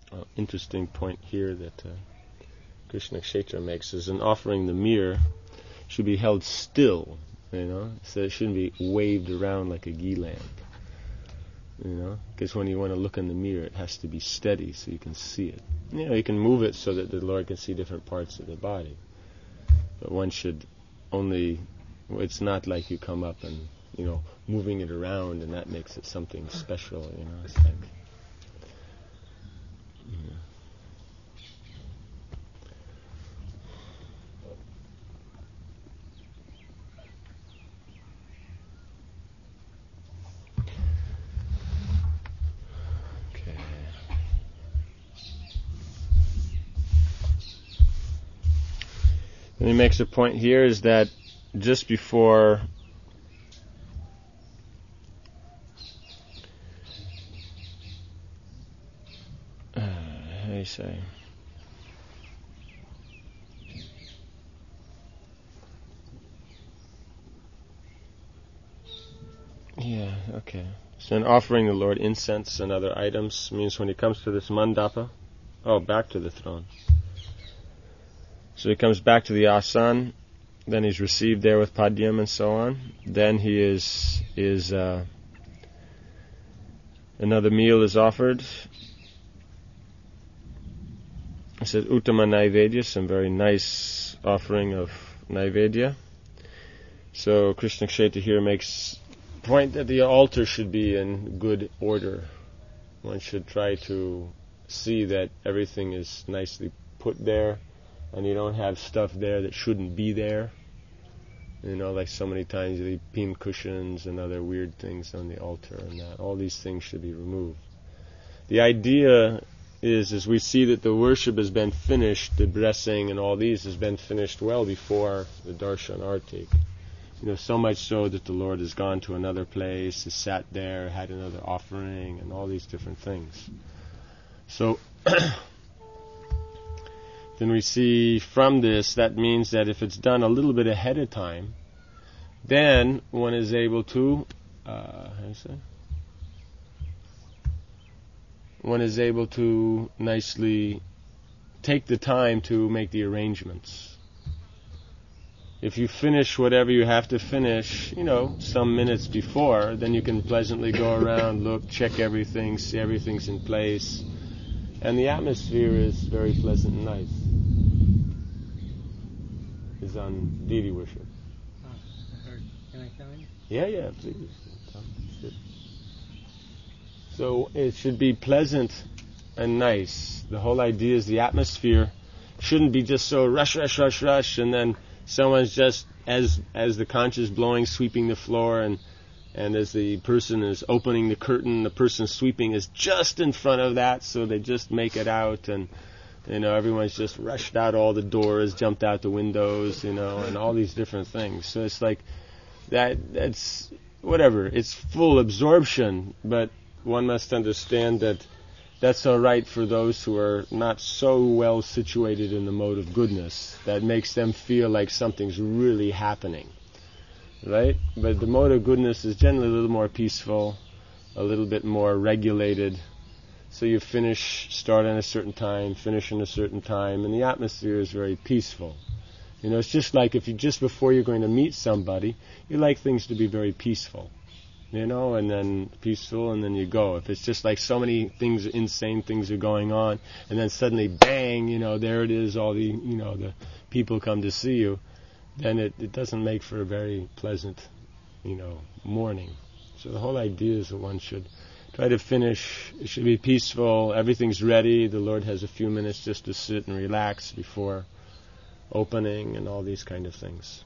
interesting point here that Krishna Kshetra makes is an offering the mirror should be held still, so it shouldn't be waved around like a ghee lamp, because when you want to look in the mirror, it has to be steady so you can see it. You can move it so that the Lord can see different parts of the body, but one should only. It's not like you come up and moving it around and that makes it something special. It's like. And he makes a point here is that just before how do you say? Yeah, okay. So in offering the Lord incense and other items means when he comes to this mandapa, back to the throne. So he comes back to the asan, then he's received there with padyam and so on. Then he is another meal is offered. It says Uttama Naivedya, some very nice offering of Naivedya. So Krishna Kshetra here makes point that the altar should be in good order. One should try to see that everything is nicely put there, and you don't have stuff there that shouldn't be there. Like so many times you leave pin cushions and other weird things on the altar, and that all these things should be removed. The idea is, as we see that the worship has been finished, the blessing and all these has been finished well before the darshan artik. So much so that the Lord has gone to another place, has sat there, had another offering, and all these different things. So then we see from this, that means that if it's done a little bit ahead of time, then one is able to, one is able to nicely take the time to make the arrangements. If you finish whatever you have to finish, some minutes before, then you can pleasantly go around, look, check everything, see everything's in place. And the atmosphere is very pleasant and nice. Is on deity worship. Can I come in? Yeah, please. So it should be pleasant and nice. The whole idea is the atmosphere shouldn't be just so rush, and then someone's just, as the conch is blowing, sweeping the floor, and as the person is opening the curtain, the person sweeping is just in front of that, so they just make it out, and everyone's just rushed out all the doors, jumped out the windows, and all these different things. So it's like that's whatever. It's full absorption, but one must understand that that's all right for those who are not so well situated in the mode of goodness. That makes them feel like something's really happening, right? But the mode of goodness is generally a little more peaceful, a little bit more regulated. So you start at a certain time, finish in a certain time, and the atmosphere is very peaceful. It's just like before you're going to meet somebody, you like things to be very peaceful. And then peaceful, and then you go. If it's just like so many things, insane things are going on, and then suddenly, bang, there it is, all the people come to see you, then it doesn't make for a very pleasant, morning. So the whole idea is that one should try to finish, it should be peaceful, everything's ready, the Lord has a few minutes just to sit and relax before opening, and all these kind of things,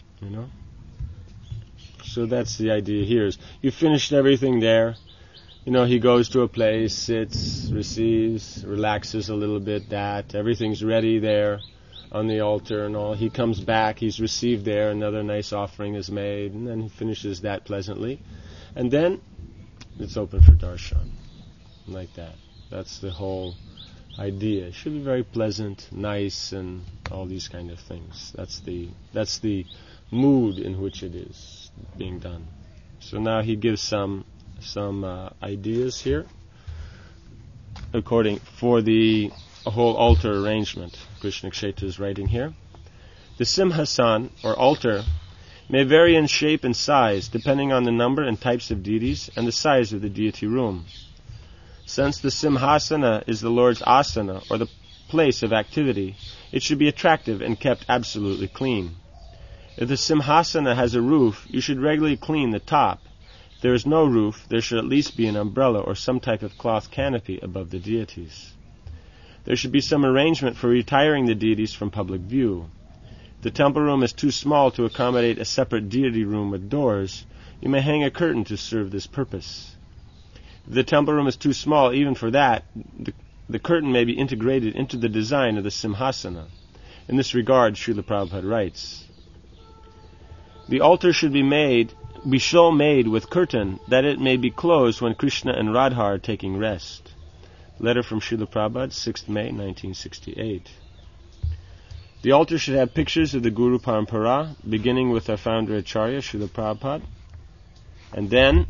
So that's the idea here, is you finished everything there. He goes to a place, sits, receives, relaxes a little bit, everything's ready there on the altar and all. He comes back, he's received there, another nice offering is made, and then he finishes that pleasantly. And then it's open for darshan, like that. That's the whole idea. It should be very pleasant, nice, and all these kind of things. That's the mood in which it is being done. So now he gives some ideas here. for the whole altar arrangement. Krishna Kshetra is writing here. The Simhasan, or altar, may vary in shape and size depending on the number and types of deities and the size of the deity room. Since the Simhasana is the Lord's asana, or the place of activity, it should be attractive and kept absolutely clean. If the Simhasana has a roof, you should regularly clean the top. If there is no roof, there should at least be an umbrella or some type of cloth canopy above the deities. There should be some arrangement for retiring the deities from public view. If the temple room is too small to accommodate a separate deity room with doors, you may hang a curtain to serve this purpose. If the temple room is too small even for that, the curtain may be integrated into the design of the Simhasana. In this regard, Srila Prabhupada writes, the altar should be so made with curtain that it may be closed when Krishna and Radha are taking rest. Letter from Srila Prabhupada, 6th May, 1968. The altar should have pictures of the Guru Parampara, beginning with our founder Acharya, Srila Prabhupada, and then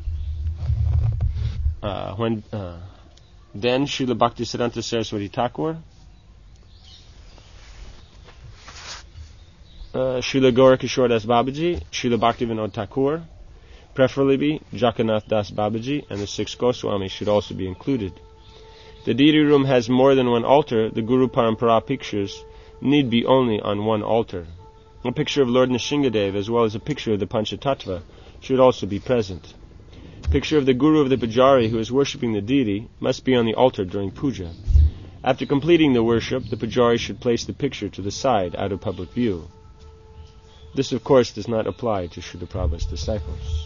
Srila Bhaktisiddhanta Saraswati Thakur, Srila Gaurakishore Das Babaji, Srila Bhaktivinoda Thakur, preferably Jagannath Das Babaji, and the 6 Goswamis should also be included. The deity room has more than one altar. The Guru Parampara pictures need be only on one altar. A picture of Lord Nrsingadev as well as a picture of the Panchatattva should also be present. A picture of the Guru of the Pujari who is worshipping the deity must be on the altar during puja. After completing the worship, the Pujari should place the picture to the side out of public view. This, of course, does not apply to Srila Prabhupada's disciples.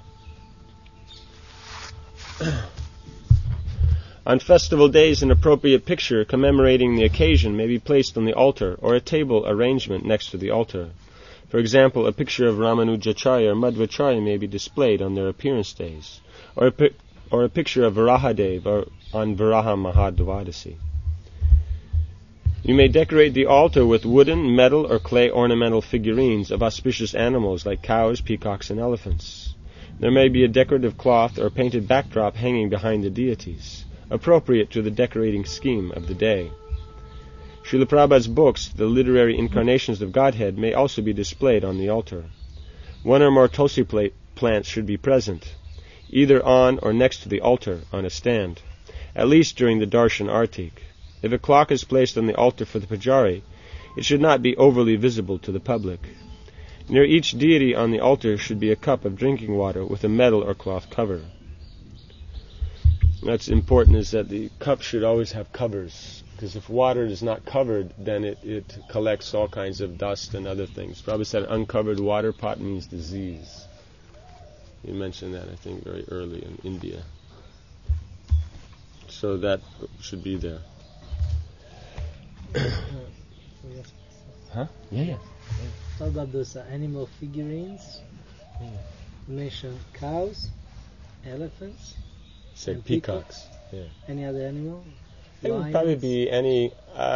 On festival days, an appropriate picture commemorating the occasion may be placed on the altar or a table arrangement next to the altar. For example, a picture of Ramanujacharya or Madhvacharya may be displayed on their appearance days, or a picture of Varahadev on Varaha Mahadvadasi. You may decorate the altar with wooden, metal, or clay ornamental figurines of auspicious animals like cows, peacocks, and elephants. There may be a decorative cloth or painted backdrop hanging behind the deities, appropriate to the decorating scheme of the day. Srila Prabhupada's books, the literary incarnations of Godhead, may also be displayed on the altar. One or more tulsi plants should be present, either on or next to the altar on a stand, at least during the darshan artik. If a clock is placed on the altar for the pujari, it should not be overly visible to the public. Near each deity on the altar should be a cup of drinking water with a metal or cloth cover. That's important, is that the cup should always have covers, because if water is not covered, then it collects all kinds of dust and other things. Prabhupada said uncovered water pot means disease. You mentioned that, I think, very early in India. So that should be there. Huh? Yeah. What about those animal figurines? Yeah. You mentioned cows, elephants, Say and peacocks. Yeah. Any other animal? It would Lions? probably be any.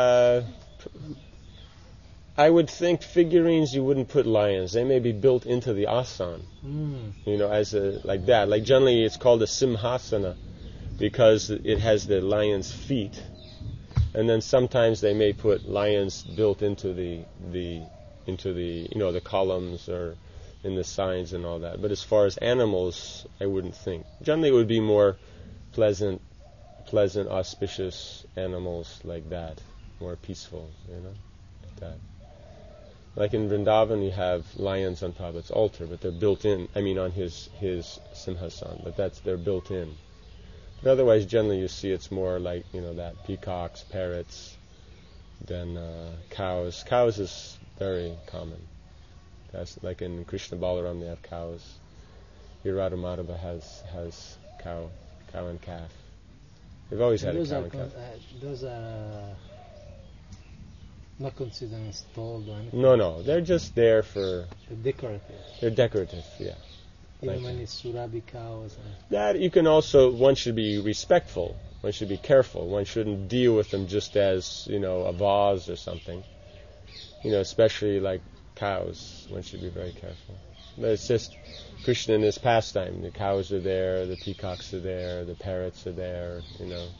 I would think figurines you wouldn't put lions. They may be built into the asan. As like that. Like generally, it's called a simhasana because it has the lion's feet. And then sometimes they may put lions built into the columns or in the signs and all that. But as far as animals, I wouldn't think. Generally, it would be more pleasant, auspicious animals like that, more peaceful, like that. Like in Vrindavan, you have lions on Prabhupada's altar, but they're built in. On his simhasan, but they're built in. But otherwise, generally, you see it's more like that peacocks, parrots, than cows. Cows is very common. That's like in Krishna Balaram, they have cows. Here Radha Madhava has cow and calf. They've always had a cow and calf. Those are not considered installed or anything? No, they're just there for... Decorative. They're decorative, yeah. Even when it's Surabi cows? That you can one should be respectful, one should be careful, one shouldn't deal with them just as, a vase or something. Especially like cows, one should be very careful. But it's just Krishna in his pastime. The cows are there, the peacocks are there, the parrots are there,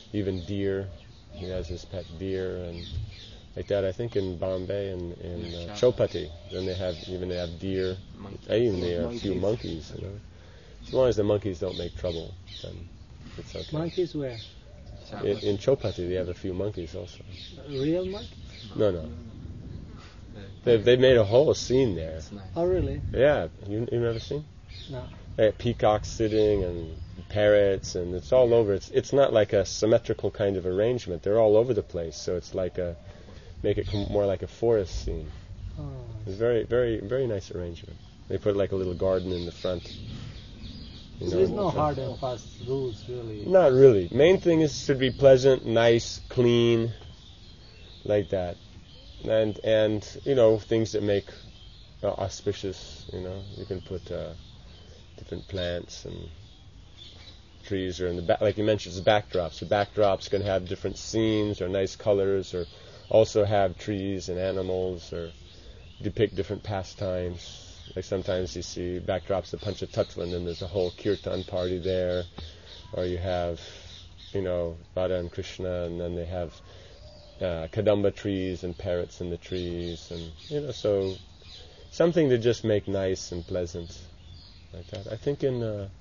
even deer. He has his pet deer and like that. I think in Bombay and in Chowpatty, then they have deer. Even they have a few monkeys. You know, as long as the monkeys don't make trouble, then it's okay. Monkeys where? In Chowpatty, they have a few monkeys also. Real monkeys? No. They've made a whole scene there. Oh, really? Yeah, you never seen? No. They have peacocks sitting and parrots, and it's all over. It's not like a symmetrical kind of arrangement. They're all over the place, so it's like make it more like a forest scene. Oh. It's very, very, very nice arrangement. They put like a little garden in the front. So there's no hard and fast rules, really. Not really. Main thing is to be pleasant, nice, clean, like that, and things that make auspicious. You can put different plants and trees, or in the back, like you mentioned, the backdrops. The backdrops can have different scenes or nice colors, or also have trees and animals, or depict different pastimes. Like sometimes you see backdrops of Panchatattva, and then there's a whole kirtan party there, or you have, Radha and Krishna, and then they have kadamba trees and parrots in the trees, and so something to just make nice and pleasant, like that. I think in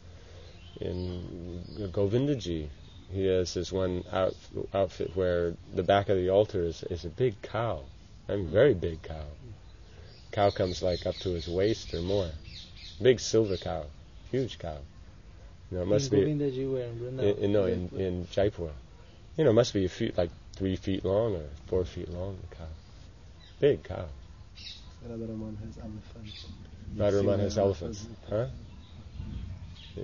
Govindaji, he has this one outfit where the back of the altar is a big cow, very big cow. Cow comes like up to his waist or more. Big silver cow, huge cow. It must be in Jaipur. It must be like 3 feet long or 4 feet long. The cow, big cow. Radharaman has elephants. Radharaman has elephants, huh? Yeah.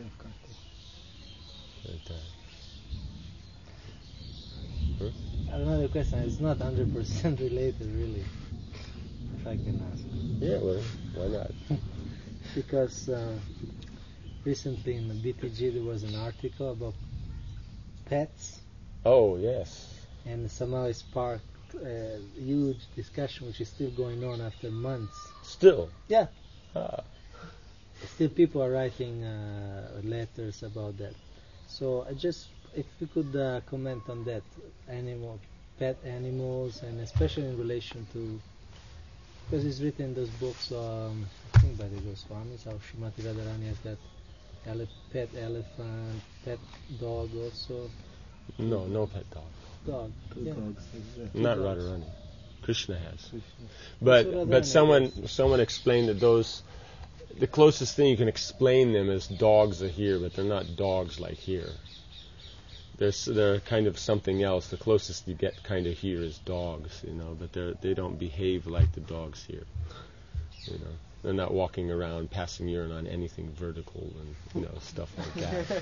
Another question. It's not 100% related, really. If I can ask. Yeah, well, why not? Because recently in the BTG there was an article about pets. Oh, yes. And somehow it sparked a huge discussion, which is still going on after months. Still? Yeah. Ah. Still people are writing letters about that. So if you could comment on that, pet animals, and especially in relation to, because it's written in those books, I think by the Goswamis, how Srimati Radharani has that pet elephant, pet dog also. No pet dog. Dog. Two dogs. Not Radharani. Krishna has. But someone explained that the closest thing you can explain them is dogs are here, but they're not dogs like here. They're kind of something else. The closest you get kind of here is dogs, but they don't behave like the dogs here. They're not walking around passing urine on anything vertical and stuff like that.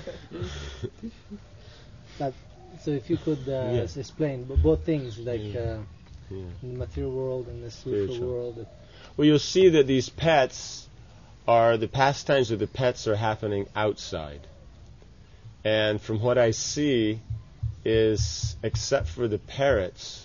But so if you could explain both things, like in the material world and the spiritual world. Well, you'll see that these the pastimes of the pets are happening outside. And from what I see is, except for the parrots,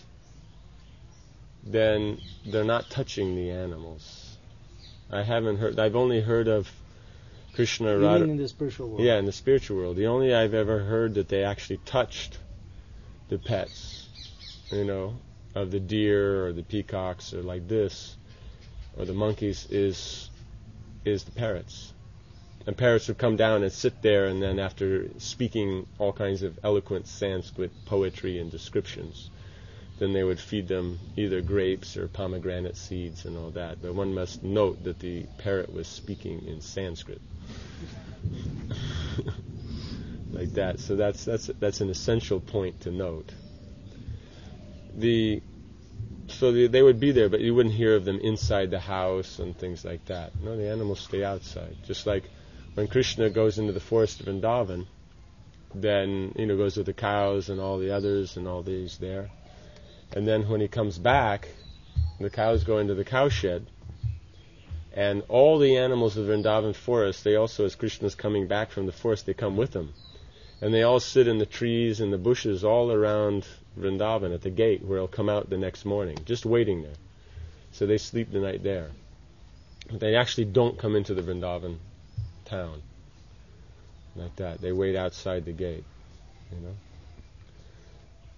then they're not touching the animals. I've only heard of Krishna Radha. You mean in the spiritual world? Yeah, in the spiritual world. The only I've ever heard that they actually touched the pets, of the deer or the peacocks or like this, or the monkeys, is the parrots. And parrots would come down and sit there, and then after speaking all kinds of eloquent Sanskrit poetry and descriptions, then they would feed them either grapes or pomegranate seeds and all that. But one must note that the parrot was speaking in Sanskrit. Like that. So that's an essential point to note. They would be there, but you wouldn't hear of them inside the house and things like that. No, the animals stay outside. Just like when Krishna goes into the forest of Vrindavan, then goes with the cows and all the others and all these there. And then when he comes back, the cows go into the cowshed, and all the animals of Vrindavan forest, they also, as Krishna's coming back from the forest, they come with him. And they all sit in the trees and the bushes all around Vrindavan at the gate where he'll come out the next morning, just waiting there. So they sleep the night there. But they actually don't come into the Vrindavan town like that. They wait outside the gate,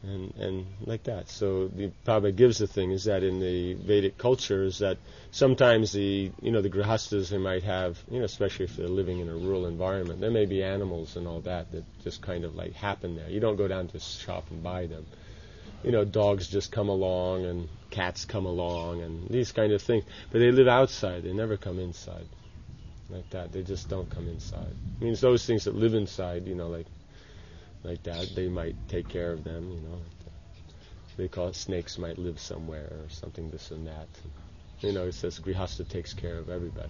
and like that. So the Prabhupada gives the thing is that in the Vedic culture is that sometimes the grihastas, they might have, especially if they're living in a rural environment, there may be animals and all that just kind of like happen there. You don't go down to the shop and buy them. Dogs just come along and cats come along and these kind of things. But they live outside. They never come inside. Like that. They just don't come inside. It means those things that live inside, like that, they might take care of them, They call it snakes might live somewhere or something, this and that. It says Grihastha takes care of everybody.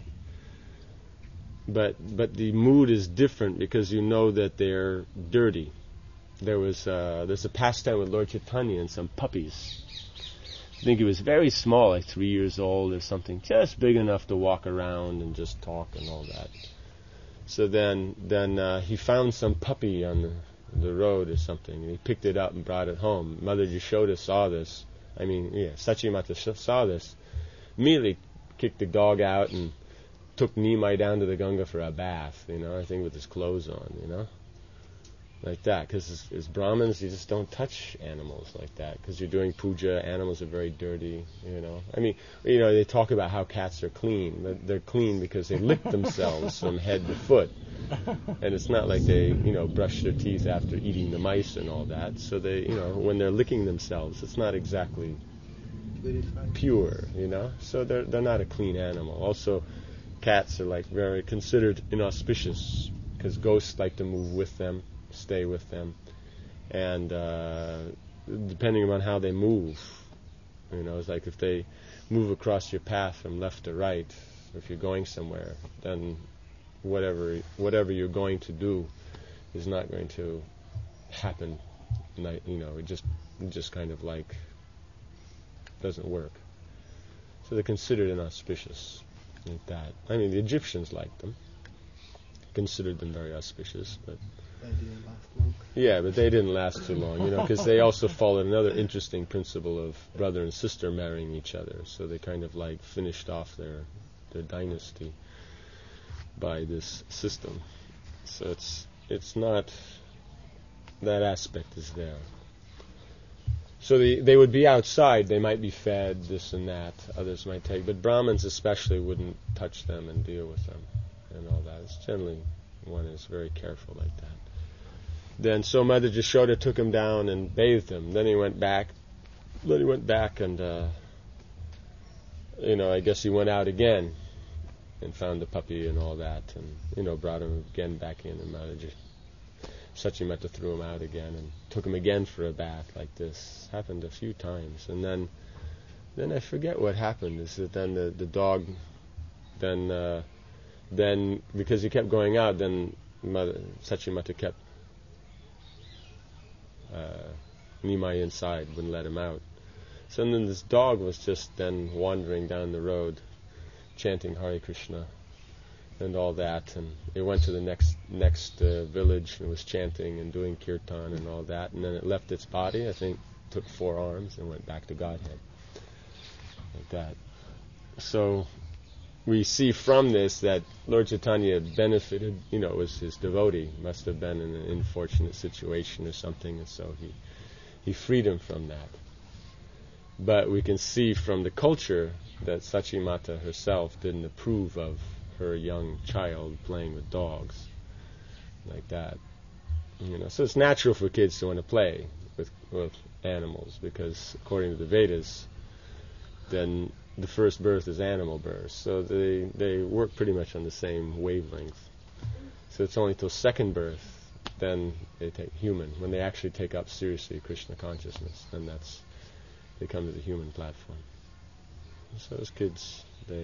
But the mood is different because you know that they're dirty. There's a pastime with Lord Chaitanya and some puppies. I think he was very small, like 3 years old or something, just big enough to walk around and just talk and all that. So then he found some puppy on the road or something, and he picked it up and brought it home. Mother Yashoda saw this. Sachimata saw this. Immediately kicked the dog out and took Nimai down to the Ganga for a bath, I think with his clothes on, like that, because as Brahmins, you just don't touch animals like that, because you're doing puja. Animals are very dirty, they talk about how cats are clean, but they're clean because they lick themselves from head to foot, and it's not like they, brush their teeth after eating the mice and all that. So they, when they're licking themselves, it's not exactly pure, So they're not a clean animal. Also, cats are like very considered inauspicious because ghosts like to move with them, stay with them, and depending on how they move, it's like if they move across your path from left to right, if you're going somewhere, then whatever you're going to do is not going to happen. It just kind of like doesn't work. So they're considered inauspicious like that. The Egyptians liked them, considered them very auspicious, but They didn't last long. Yeah, but they didn't last too long, because they also followed another interesting principle of brother and sister marrying each other. So they kind of like finished off their dynasty by this system. So it's not, that aspect is there. So they would be outside, they might be fed, this and that, others might take, but Brahmins especially wouldn't touch them and deal with them and all that. It's generally, one is very careful like that. Then so Mother Jashoda took him down and bathed him. Then he went back and, I guess he went out again and found the puppy and all that, and, brought him again back in, and Mother Sachimata threw him out again and took him again for a bath like this. Happened a few times. And then I forget what happened, is that then the dog, then because he kept going out, then Mother Sachimata kept Nimai inside, wouldn't let him out. So then this dog was just then wandering down the road, chanting Hare Krishna and all that, and it went to the next village and was chanting and doing kirtan and all that, and then it left its body, I think, took 4 arms and went back to Godhead, like that. So we see from this that Lord Chaitanya benefited, was his devotee, must have been in an unfortunate situation or something, and so he freed him from that. But we can see from the culture that Sachimata herself didn't approve of her young child playing with dogs like that. So it's natural for kids to want to play with animals, because according to the Vedas, then the first birth is animal birth, so they work pretty much on the same wavelength. So it's only till second birth, then they take human. When they actually take up seriously Krishna consciousness, then they come to the human platform. So as kids,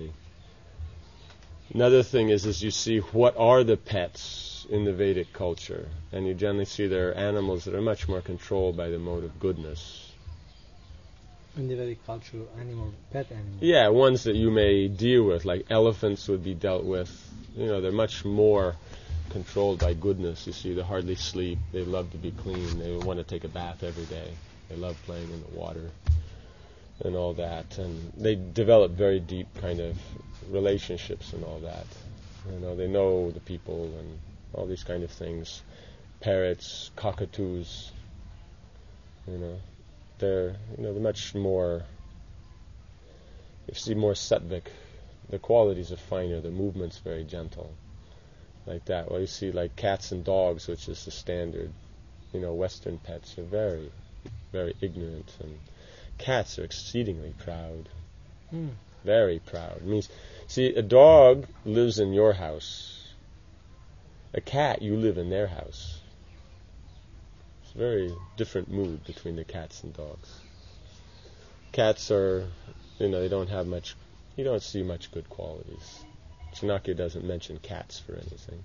Another thing is you see what are the pets in the Vedic culture, and you generally see there are animals that are much more controlled by the mode of goodness. In the Vedic culture, pet animals. Yeah, ones that you may deal with, like elephants would be dealt with. They're much more controlled by goodness. You see, they hardly sleep. They love to be clean. They want to take a bath every day. They love playing in the water and all that. And they develop very deep kind of relationships and all that. They know the people and all these kind of things. Parrots, cockatoos, They're much more. You see more sattvic. The qualities are finer. The movement's very gentle, like that. Well, you see like cats and dogs, which is the standard. Western pets are very, very ignorant, and cats are exceedingly proud. Very proud. It means, see, a dog lives in your house. A cat, you live in their house. It's a very different mood between the cats and dogs. Cats are, they don't have much, you don't see much good qualities. Chanakya doesn't mention cats for anything.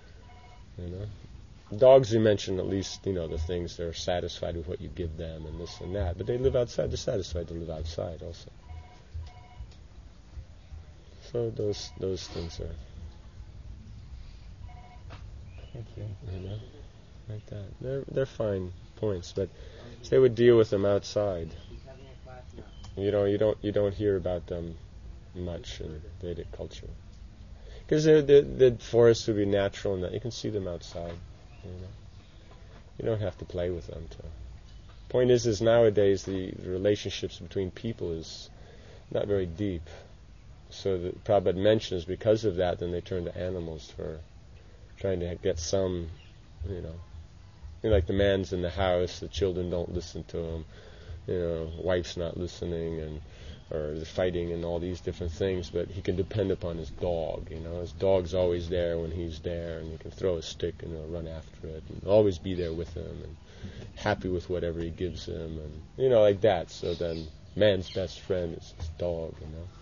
Dogs, you mention at least, the things they're satisfied with what you give them and this and that. But they live outside. They're satisfied to live outside also. So those things are. Thank you. Like that. They're fine points, but they would deal with them outside. You don't hear about them much in Vedic culture, because the forests would be natural and that you can see them outside. You don't have to play with them. Point is nowadays the relationships between people is not very deep. So the Prabhupada mentions because of that, then they turn to animals for trying to get some, like the man's in the house, the children don't listen to him, wife's not listening, or they're fighting and all these different things, but he can depend upon his dog. His dog's always there when he's there, and he can throw a stick and he'll run after it, and always be there with him, and happy with whatever he gives him, and like that. So then, man's best friend is his dog,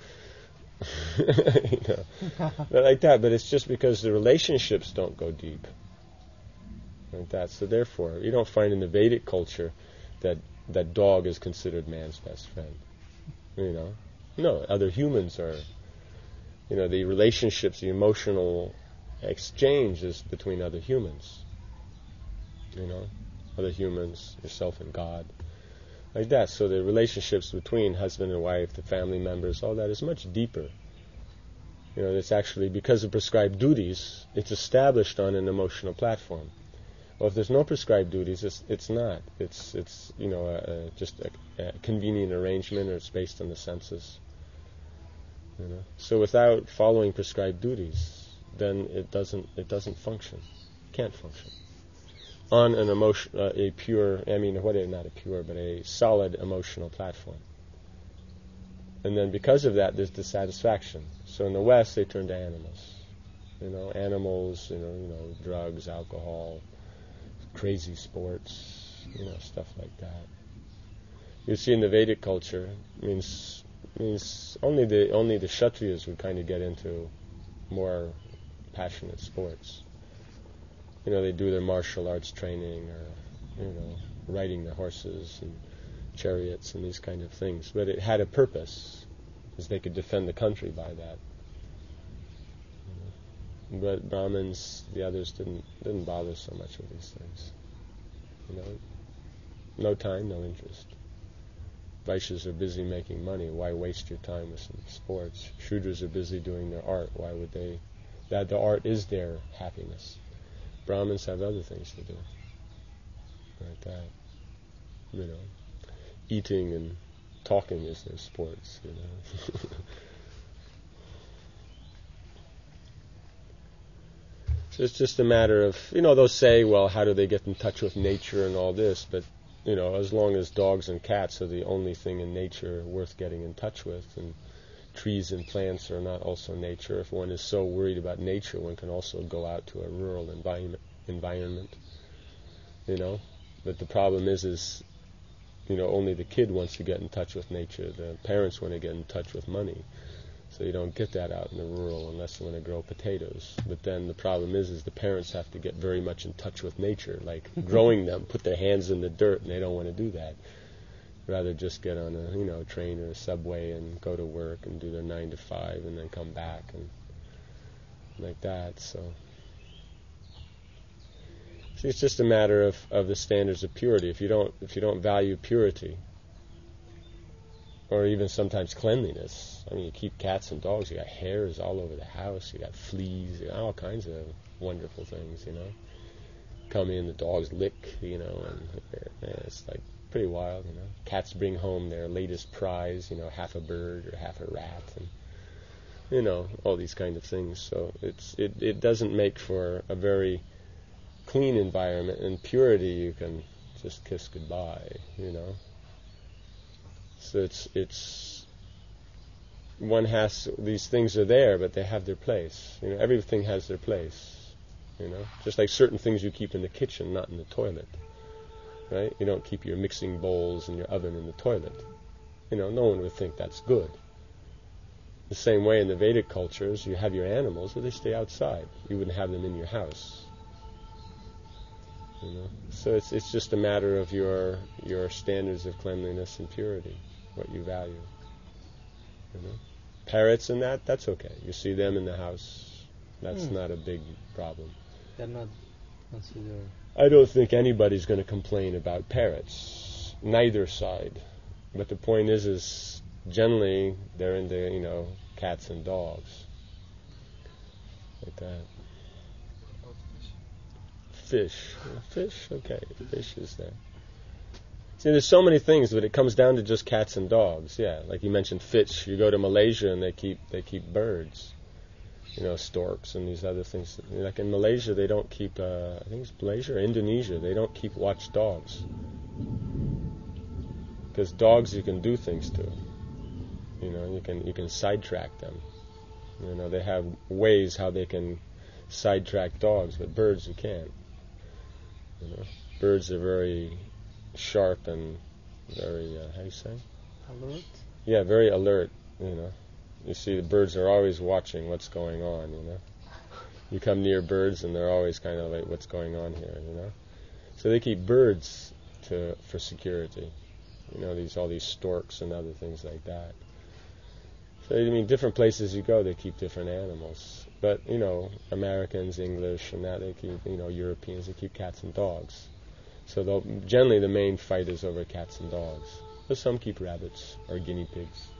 But like that. But it's just because the relationships don't go deep, like that. So therefore, you don't find in the Vedic culture that dog is considered man's best friend. No, other humans are, the relationships, the emotional exchange is between other humans. Other humans, yourself and God, like that. So the relationships between husband and wife, the family members, all that is much deeper. It's actually, because of prescribed duties, it's established on an emotional platform. Well, if there's no prescribed duties, it's not. It's just a convenient arrangement, or it's based on the senses. So without following prescribed duties, then it doesn't function. Can't function on an a pure. Not a pure, but a solid emotional platform. And then because of that, there's dissatisfaction. So in the West, they turn to animals. Animals. Drugs, alcohol, crazy sports, stuff like that. You see, in the Vedic culture, means only the Kshatriyas would kind of get into more passionate sports. They do their martial arts training, or riding the horses and chariots and these kind of things. But it had a purpose, as they could defend the country by that. But Brahmins, the others, didn't bother so much with these things. No time, no interest. Vaishyas are busy making money. Why waste your time with some sports? Shudras are busy doing their art. Why would they? That the art is their happiness. Brahmins have other things to do. Like that. Eating and talking is their sports. So it's just a matter of, they'll say, well, how do they get in touch with nature and all this? But, as long as dogs and cats are the only thing in nature worth getting in touch with, and trees and plants are not also nature. If one is so worried about nature, one can also go out to a rural environment. But the problem is only the kid wants to get in touch with nature. The parents want to get in touch with money. So you don't get that out in the rural unless you want to grow potatoes. But then the problem is the parents have to get very much in touch with nature, like growing them, put their hands in the dirt, and they don't want to do that. Rather just get on a train or a subway and go to work and do their 9 to 5 and then come back and like that. So it's just a matter of the standards of purity. If you don't value purity, or even sometimes cleanliness. You keep cats and dogs, you got hairs all over the house, you got fleas, you got all kinds of wonderful things, Come in, the dogs lick, and it's like pretty wild, you know. Cats bring home their latest prize, you know, half a bird or half a rat, and you know, all these kind of things. So it doesn't make for a very clean environment. In purity, you can just kiss goodbye, you know. So it's one has, these things are there, but they have their place. You know, everything has their place. You know, just like certain things you keep in the kitchen, not in the toilet. Right? You don't keep your mixing bowls and your oven in the toilet. You know, no one would think that's good. The same way in the Vedic cultures, you have your animals, but they stay outside. You wouldn't have them in your house. You know, so it's just a matter of your standards of cleanliness and purity, what you value. You know, parrots and that's okay. You see them in the house, that's not a big problem. They're not considered. I don't think anybody's going to complain about parrots, neither side. But the point is generally they're into, you know, cats and dogs, like that. Fish, okay, fish is there. See, there's so many things, but it comes down to just cats and dogs. Yeah, like you mentioned, fish. You go to Malaysia and they keep birds, you know, storks and these other things. Like in Malaysia, they don't keep. I think it's Malaysia or Indonesia. They don't keep watch dogs because dogs you can do things to. You know, you can sidetrack them. You know, they have ways how they can sidetrack dogs, but birds you can't. You know, birds are very sharp and very, how do you say? Alert? Yeah, very alert, you know. You see the birds are always watching what's going on, you know. You come near birds and they're always kind of like, what's going on here, you know. So they keep birds for security. You know, all these storks and other things like that. So, I mean, different places you go, they keep different animals. But, you know, Americans, English, and that, they keep, you know, Europeans, they keep cats and dogs. So generally the main fight is over cats and dogs. But some keep rabbits or guinea pigs.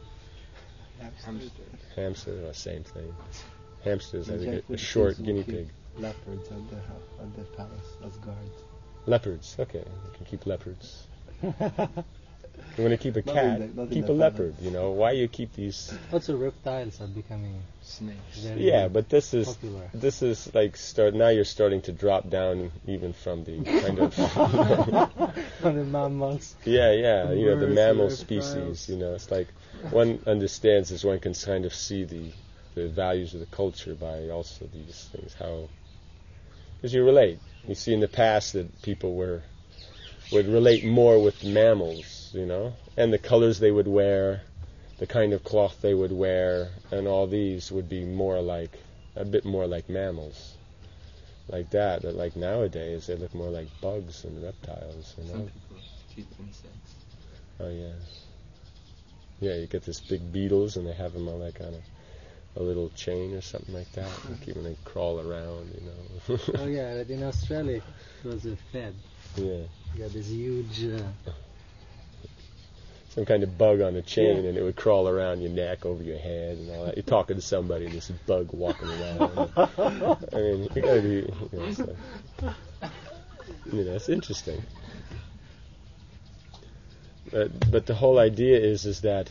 Hamster, same thing. Hamsters, I think, a short guinea pig. Leopards at the palace as guards. Leopards, okay. You can keep leopards. You want to keep a cat, keep a leopard, you know. Why you keep these... Also reptiles are becoming snakes. Yeah, but this is popular. Like now you're starting to drop down even from the kind of... From the mammals. Yeah, you know, the Birds, mammal reptiles. species, you know. It's like one understands as one can kind of see the values of the culture by also these things, how... Because you relate. You see in the past that people would relate more with mammals, you know, and the colors they would wear, the kind of cloth they would wear, and all these would be a bit more like mammals, like that. But like nowadays, they look more like bugs and reptiles, you know. Some people keep insects. Oh yeah. Yeah, you get this big beetles, and they have them on like on a little chain or something like that, and keep them, they crawl around, you know. Oh yeah, but in Australia it was a fed. Yeah. You got this huge... some kind of bug on a chain, Yeah. and it would crawl around your neck, over your head, and all that. You're talking to somebody, and there's a bug walking around. I mean, you gotta be, you know, it's like, you know, it's interesting. But the whole idea is that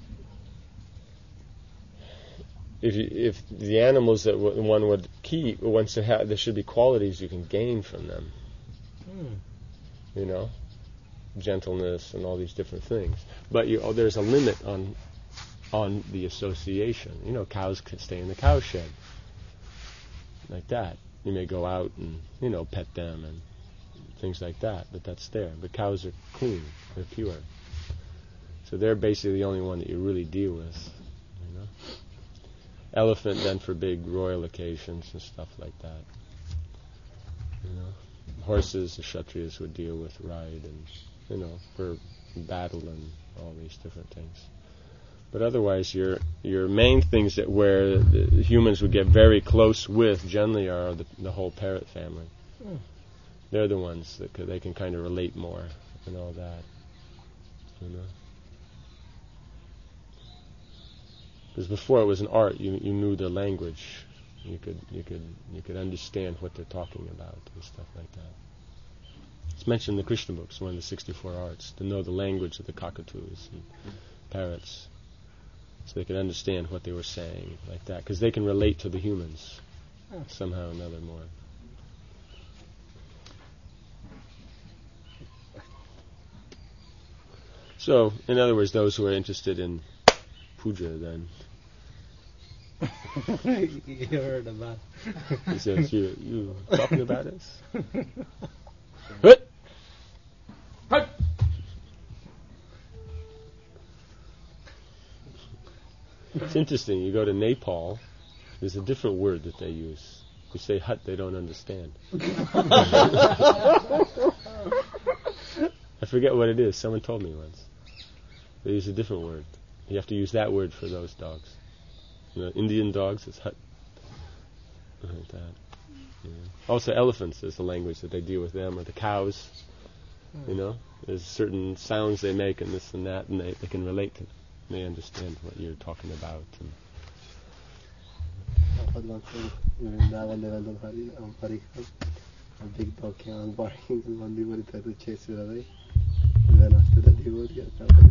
if the animals that one would keep wants to have, there should be qualities you can gain from them. You know, gentleness and all these different things. But there's a limit on the association. You know, cows can stay in the cow shed, like that. You may go out and, you know, pet them and things like that, but that's there. But cows are clean, they're pure. So they're basically the only one that you really deal with, you know. Elephant then for big royal occasions and stuff like that. You know. Horses, the Kshatriyas would deal with, ride, and, you know, for battle and all these different things. But otherwise, your main things that where the humans would get very close with generally are the whole parrot family. They're the ones that they can kind of relate more and all that, you know. Because before it was an art, you knew the language. You could understand what they're talking about and stuff like that. It's mentioned in the Krishna books, one of the 64 arts, to know the language of the cockatoos and parrots, so they can understand what they were saying, like that, because they can relate to the humans somehow or another more. So, in other words, those who are interested in puja, then. You heard about. He says, you talking about us? Hut! Hut! It's interesting, you go to Nepal, there's a different word that they use. You say hut, they don't understand. I forget what it is, someone told me once. They use a different word. You have to use that word for those dogs. Indian dogs, it's hut. Like that. Yeah. Also elephants, there's a language that they deal with them, or the cows. There's certain sounds they make and this and that, and they can relate to them. They understand what you're talking about. Once in Vrindavan, they went on Parikram. A big dog came on barking, and one devotee tried to chase it away. And then after the devotee,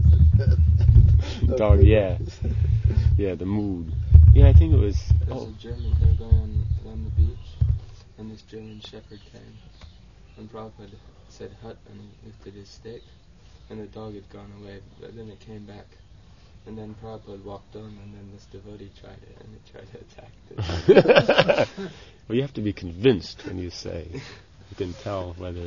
dog, yeah. Yeah, the mood. Yeah, I think it was... There's a German, they were going on the beach, and this German shepherd came. And Prabhupada said hut, and he lifted his stick, and the dog had gone away, but then it came back. And then Prabhupada walked on, and then this devotee tried it, and it tried to attack it. Well, you have to be convinced when you say. You can tell whether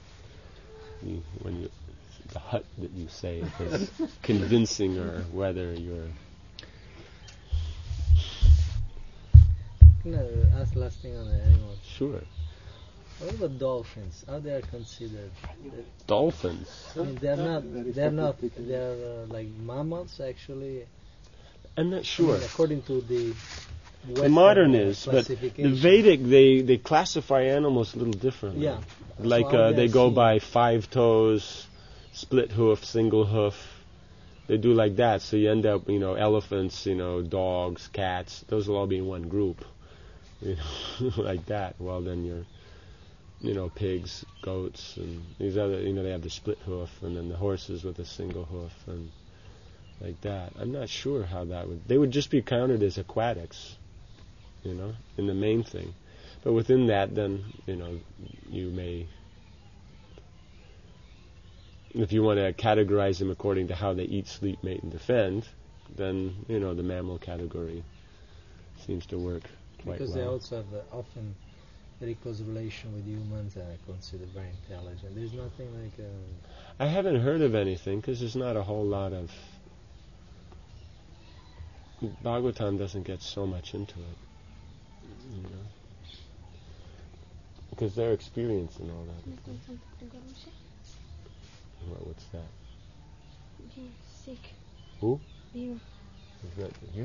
the hut that you say is convincing or whether you're... Can I ask last thing on the animals? Sure. What about dolphins? How they are considered? Dolphins? I mean, they're like mammals actually. I'm not sure. I mean, according to the modern is, but the Vedic they classify animals a little differently. Yeah. Like they go by 5 toes, split hoof, single hoof. They do like that, so you end up, elephants, dogs, cats. Those will all be in one group, like that. Well, then you're, pigs, goats, and these other, they have the split hoof, and then the horses with a single hoof, and like that. I'm not sure how that would... They would just be counted as aquatics, in the main thing. But within that, then, you may... If you want to categorize them according to how they eat, sleep, mate, and defend, then, the mammal category seems to work quite because well. They also have often very close relation with humans and are considered very intelligent. There's nothing like... I haven't heard of anything, because there's not a whole lot of... Bhagavatam doesn't get so much into it, because they're experiencing all that. What's that? He's sick. Who? You. Is that here?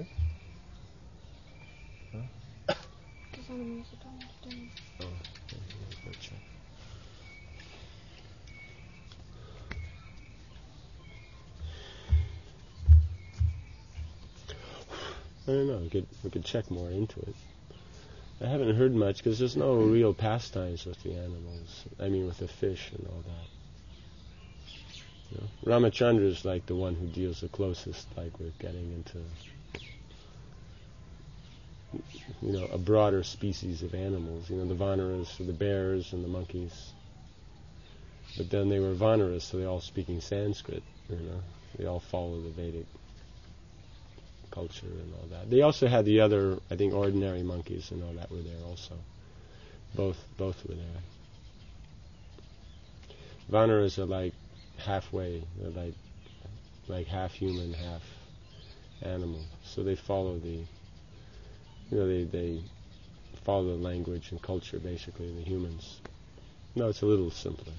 Huh? Just on the music on the Oh, okay, let's check. I don't know. We could check more into it. I haven't heard much because there's no real pastimes with the animals. I mean, with the fish and all that. Ramachandra is like the one who deals the closest, like with getting into, a broader species of animals. The Vanaras, the bears, and the monkeys. But then they were Vanaras, so they all speaking Sanskrit. They all follow the Vedic culture and all that. They also had the other, I think, ordinary monkeys and all that were there also. Both were there. Vanaras are like halfway. They're like half human, half animal. So they follow they follow the language and culture, basically, the humans. No, it's a little simpler.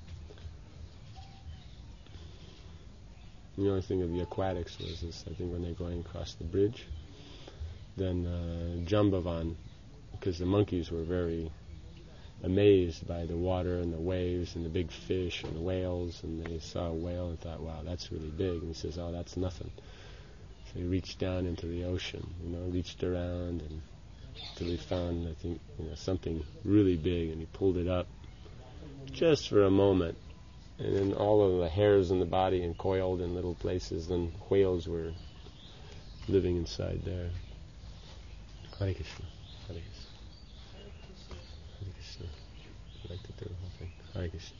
The only thing of the aquatics was this, I think, when they're going across the bridge, then Jambavan, because the monkeys were very amazed by the water and the waves and the big fish and the whales, and they saw a whale and thought, wow, that's really big. And he says, oh, that's nothing. So he reached down into the ocean, reached around until he found, I think, something really big, and he pulled it up, just for a moment. And then all of the hairs in the body and coiled in little places, and whales were living inside there. Hare Krishna. Hare Krishna. Hare Krishna. I'd like to do the whole thing. Hare Krishna.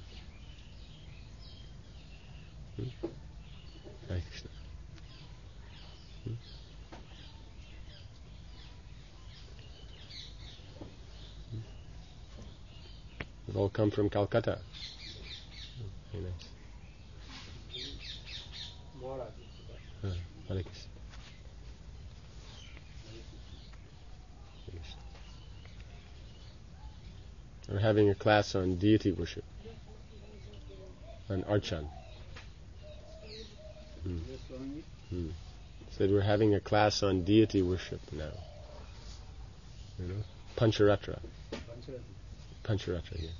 Hare Krishna. We've all come from Calcutta. Very nice. Hare Krishna. We're having a class on deity worship, on Archan. Said we're having a class on deity worship now. You know, Pancharatra. Pancharatra, yeah.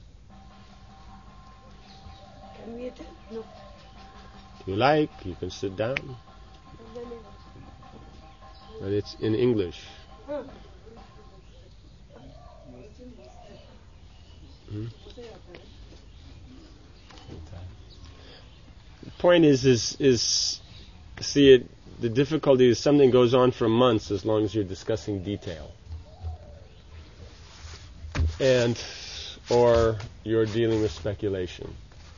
Can we attend? No. If you like, you can sit down. But it's in English. The point is see it. The difficulty is something goes on for months as long as you're discussing detail, or you're dealing with speculation.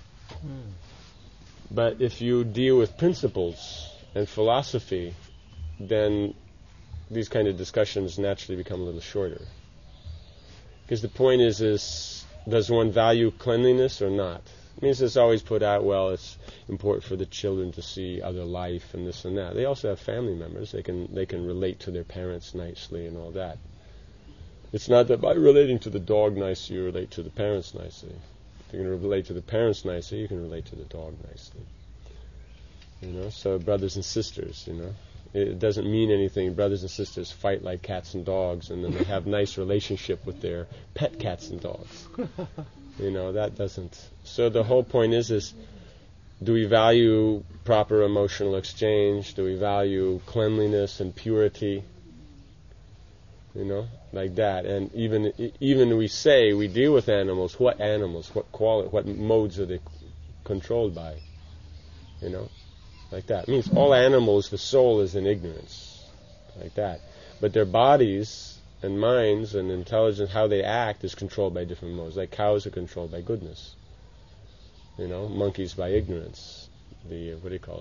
But if you deal with principles and philosophy, then these kind of discussions naturally become a little shorter. Because the point is does one value cleanliness or not? It means it's always put out, well, it's important for the children to see other life and this and that. They also have family members. They can relate to their parents nicely and all that. It's not that by relating to the dog nicely you relate to the parents nicely. If you can relate to the parents nicely, you can relate to the dog nicely. You know, so brothers and sisters, you know. It doesn't mean anything. Brothers and sisters fight like cats and dogs, and then they have nice relationship with their pet cats and dogs. You know, that doesn't. So the whole point is do we value proper emotional exchange? Do we value cleanliness and purity? You know, like that. And even we say we deal with animals. What animals? What quality? What modes are they controlled by? You know. Like that. It means all animals, the soul is in ignorance. Like that. But their bodies and minds and intelligence, how they act, is controlled by different modes. Like cows are controlled by goodness. You know, monkeys by ignorance. The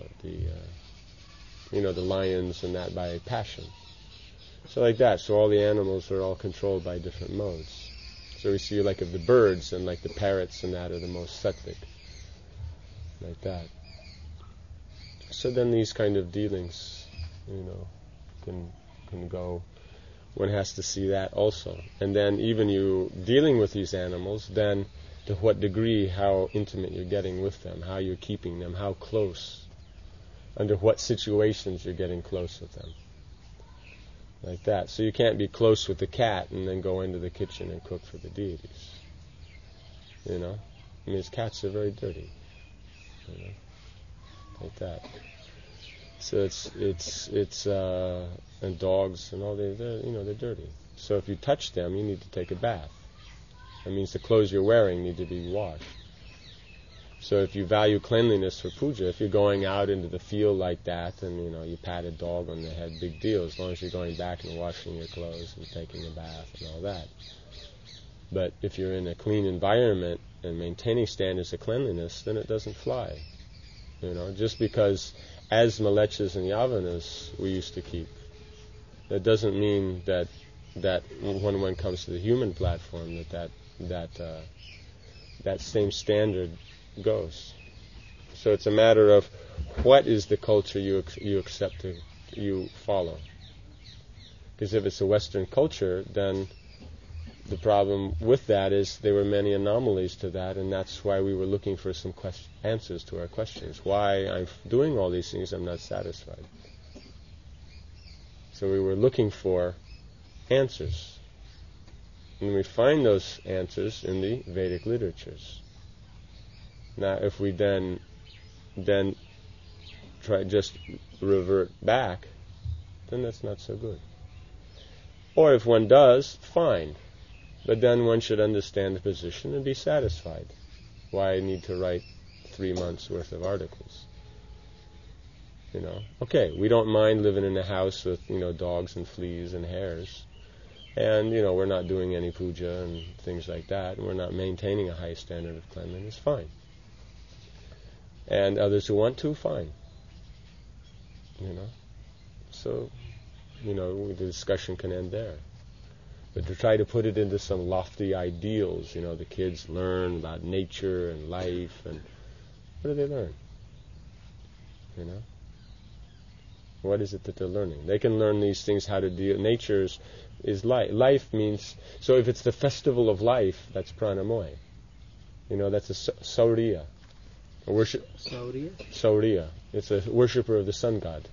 lions and that by passion. So like that. So all the animals are all controlled by different modes. So we see like of the birds and like the parrots and that are the most sattvic. Like that. So then these kind of dealings, you know, can go. One has to see that also. And then even you dealing with these animals, then to what degree, how intimate you're getting with them, how you're keeping them, how close, under what situations you're getting close with them. Like that. So you can't be close with the cat and then go into the kitchen and cook for the deities. You know? I mean, cats are very dirty. You know? Like that. So it's and dogs and all they're dirty. So if you touch them, you need to take a bath. That means the clothes you're wearing need to be washed. So if you value cleanliness for puja, if you're going out into the field like that and you pat a dog on the head, big deal, as long as you're going back and washing your clothes and taking a bath and all that. But if you're in a clean environment and maintaining standards of cleanliness, then it doesn't fly. Just because as malechas and yavanas we used to keep, that doesn't mean that when one comes to the human platform that same standard goes. So it's a matter of what is the culture you accept you follow. Because if it's a Western culture, then the problem with that is there were many anomalies to that, and that's why we were looking for some answers to our questions. Why I'm doing all these things, I'm not satisfied. So we were looking for answers. And we find those answers in the Vedic literatures. Now, if we then try just revert back, then that's not so good. Or if one does, fine. But then one should understand the position and be satisfied. Why I need to write 3 months worth of articles? Okay, we don't mind living in a house with, dogs and fleas and hares. And, we're not doing any puja and things like that. And we're not maintaining a high standard of cleanliness. Fine. And others who want to, fine. So, the discussion can end there. But to try to put it into some lofty ideals, the kids learn about nature and life, and what do they learn? What is it that they're learning? They can learn these things, how to deal. Nature is life. Life means, so if it's the festival of life, that's pranamoy. That's a sauriya. A worship. Sauriya? Sauriya. It's a worshipper of the sun god.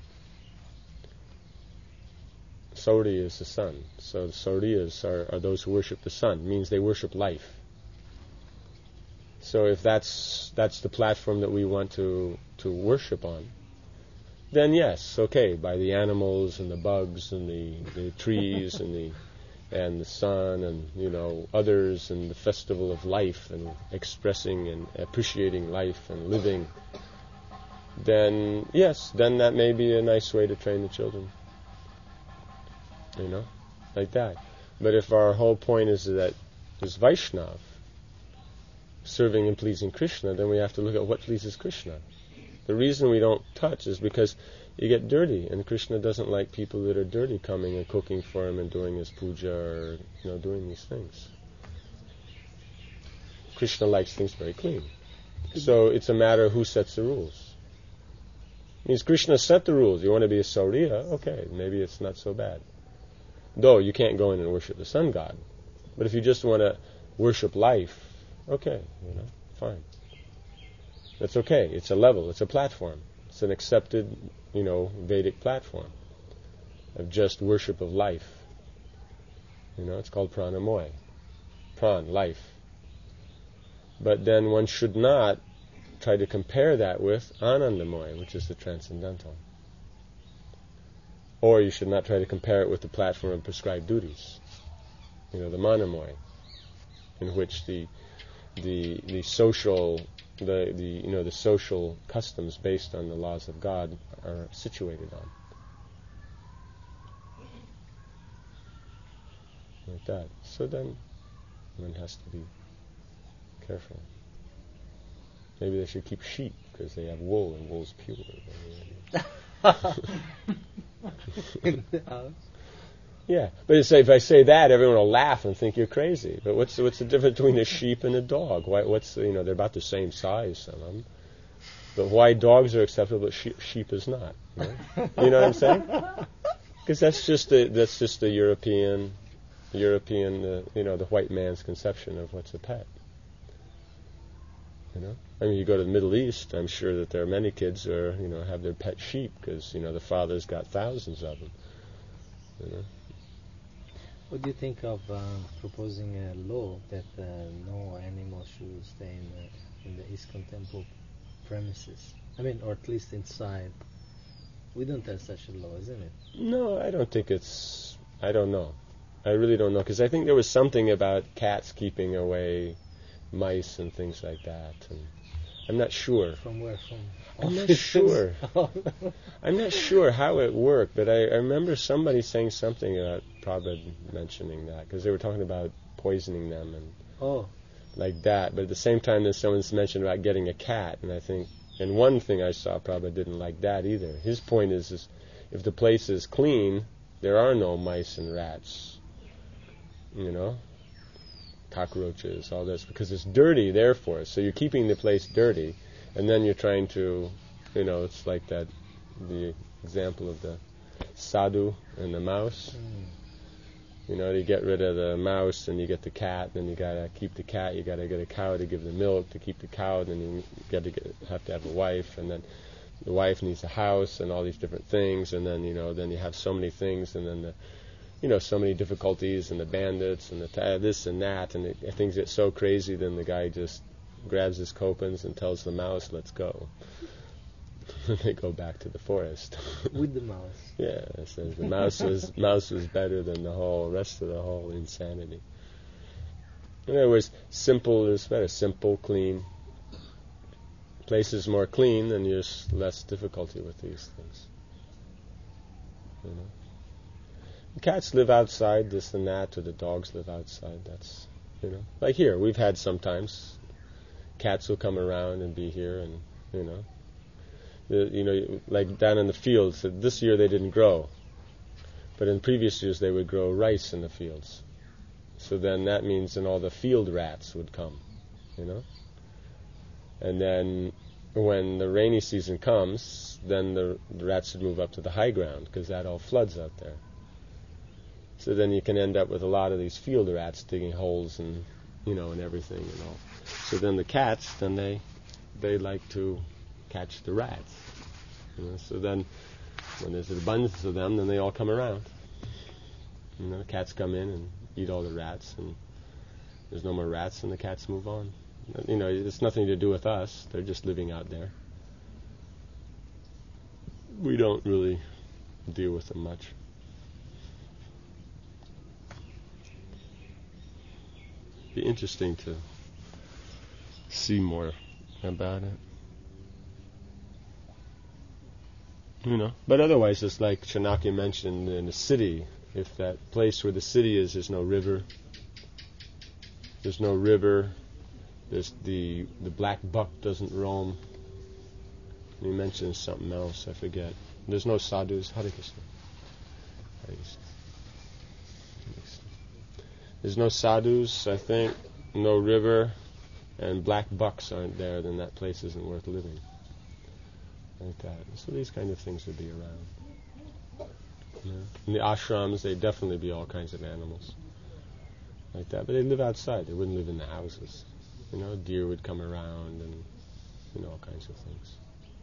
Sauriya is the sun. So the Sauriyas are those who worship the sun. It means they worship life. So if that's the platform that we want to worship on, then yes, okay, by the animals and the bugs and the trees and the sun and others and the festival of life and expressing and appreciating life and living, then yes, then that may be a nice way to train the children. Like that. But if our whole point is that there's Vaishnav, serving and pleasing Krishna, then we have to look at what pleases Krishna. The reason we don't touch is because you get dirty, and Krishna doesn't like people that are dirty coming and cooking for him and doing his puja or doing these things. Krishna likes things very clean. So it's a matter of who sets the rules. It means Krishna set the rules. You want to be a Sauriya? Okay, maybe it's not so bad. Though you can't go in and worship the sun god. But if you just want to worship life, okay, fine. That's okay. It's a level. It's a platform. It's an accepted, Vedic platform of just worship of life. It's called pranamoy. Pran, life. But then one should not try to compare that with anandamoy, which is the transcendental. Or you should not try to compare it with the platform of prescribed duties. The manamoy, in which the social the social customs based on the laws of God are situated on. Like that. So then one has to be careful. Maybe they should keep sheep because they have wool and wool's pure. In the house. Yeah, but if I say that, everyone will laugh and think you're crazy. But what's the difference between a sheep and a dog? They're about the same size, some of them. But why dogs are acceptable, but sheep is not? You know what I'm saying? Because that's just the European, the white man's conception of what's a pet. You go to the Middle East, I'm sure that there are many kids who are, have their pet sheep because, the father's got thousands of them. What do you think of proposing a law that no animal should stay in the ISKCON temple premises? Or at least inside. We don't have such a law, isn't it? No, I don't think I don't know. I really don't know, because I think there was something about cats keeping away mice and things like that, and I'm not sure. From where? I'm not sure. I'm not sure how it worked, but I remember somebody saying something about Prabhupada mentioning that, because they were talking about poisoning them and like that. But at the same time, there's someone's mentioned about getting a cat, and I think, and one thing I saw, Prabhupada didn't like that either. His point is if the place is clean, there are no mice and rats, cockroaches, all this, because it's dirty, therefore. So you're keeping the place dirty, and then you're trying to, it's like the example of the sadhu and the mouse. You get rid of the mouse and you get the cat, and you gotta keep the cat, you gotta get a cow to give the milk to keep the cow, then you have to have a wife, and then the wife needs a house and all these different things, and then then you have so many things, and then so many difficulties, and the bandits, and the this and that, and things get so crazy, then the guy just grabs his copins and tells the mouse, let's go. And they go back to the forest. With the mouse. Yeah, it says the mouse was better than the whole rest of the whole insanity. In other words, simple is better. Simple, clean, place is more clean, then there's less difficulty with these things. You know, the cats live outside, this and that, or the dogs live outside. That's, you know, like here we've had sometimes cats will come around and be here, and you know, like down in the fields. This year they didn't grow, but in previous years they would grow rice in the fields. So then that means then all the field rats would come, you know. And then when the rainy season comes, then the rats would move up to the high ground because that all floods out there. So then you can end up with a lot of these field rats digging holes and, you know, and everything and all. So then the cats, then they like to catch the rats. You know, so then when there's an abundance of them, then they all come around. You know, the cats come in and eat all the rats, and there's no more rats, and the cats move on. You know, it's nothing to do with us. They're just living out there. We don't really deal with them much. Be interesting to see more about it. You know, but otherwise, it's like Chanakya mentioned in the city. If that place where the city is, there's no river. There's no river. There's the black buck doesn't roam. And he mentions something else, I forget. There's no sadhus. Hare Krishna. Hare Krishna. There's no sadhus, I think. No river, and black bucks aren't there. Then that place isn't worth living. Like that. So these kind of things would be around. Yeah. In the ashrams, they'd definitely be all kinds of animals like that, but they live outside. They wouldn't live in the houses. You know, deer would come around, and you know, all kinds of things.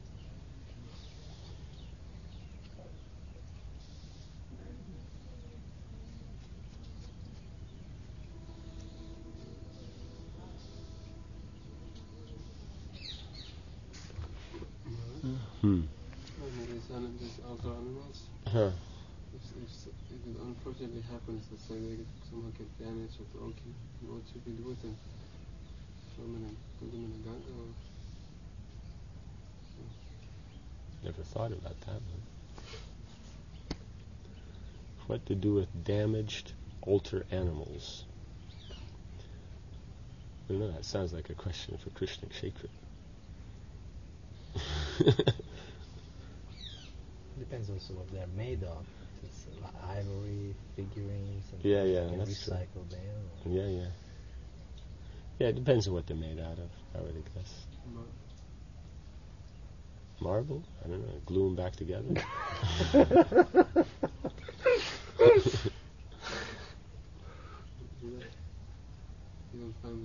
These outdoor animals. Huh. If it unfortunately happens, let's say they somehow get damaged or broken, what should we do with them? Throw them in put them in a Ganga or? Never thought about that one. What to do with damaged altar animals? I don't know, that sounds like a question for Krishna Kshetra. Depends also what they're made of. It's ivory, figurines, and Yeah, that's true. recycled there. Yeah. Yeah, it depends on what they're made out of, I would guess. Marble? I don't know, glue them back together? You don't find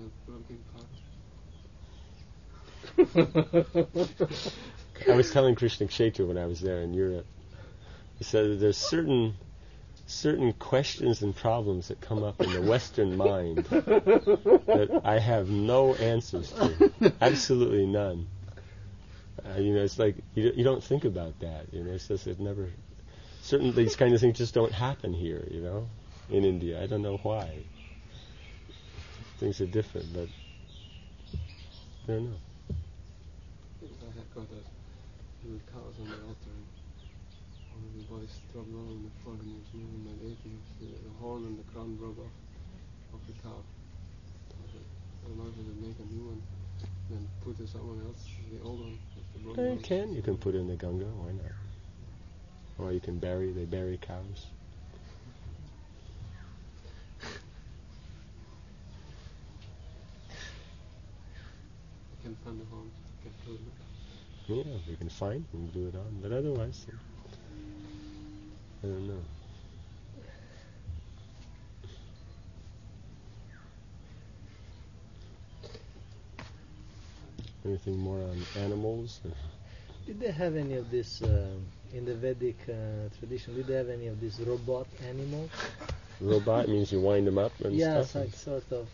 that broken pot? I was telling Krishna Kshetra when I was there in Europe, I said that there's certain questions and problems that come up in the Western mind that I have no answers to. Absolutely none. You know, it's like you don't think about that. You know, it's just certain these kind of things just don't happen here. You know, in India, I don't know why. Things are different, but I don't know. I have got little cows on the altar, and one of the boys dropped low on the floor, and he was moving my dating. The horn and the crown broke off the cow. I don't know if I should make a new one, then put to someone else, the old one. You can put it in the Ganga, why not? Or you can they bury cows. I can find the horn, I can put it. Yeah, if you can find and do it on, but otherwise, I don't know. Anything more on animals? Did they have any of this in the Vedic tradition? Did they have any of these robot animals? Robot means you wind them up and yeah, stuff? Yeah, sort of.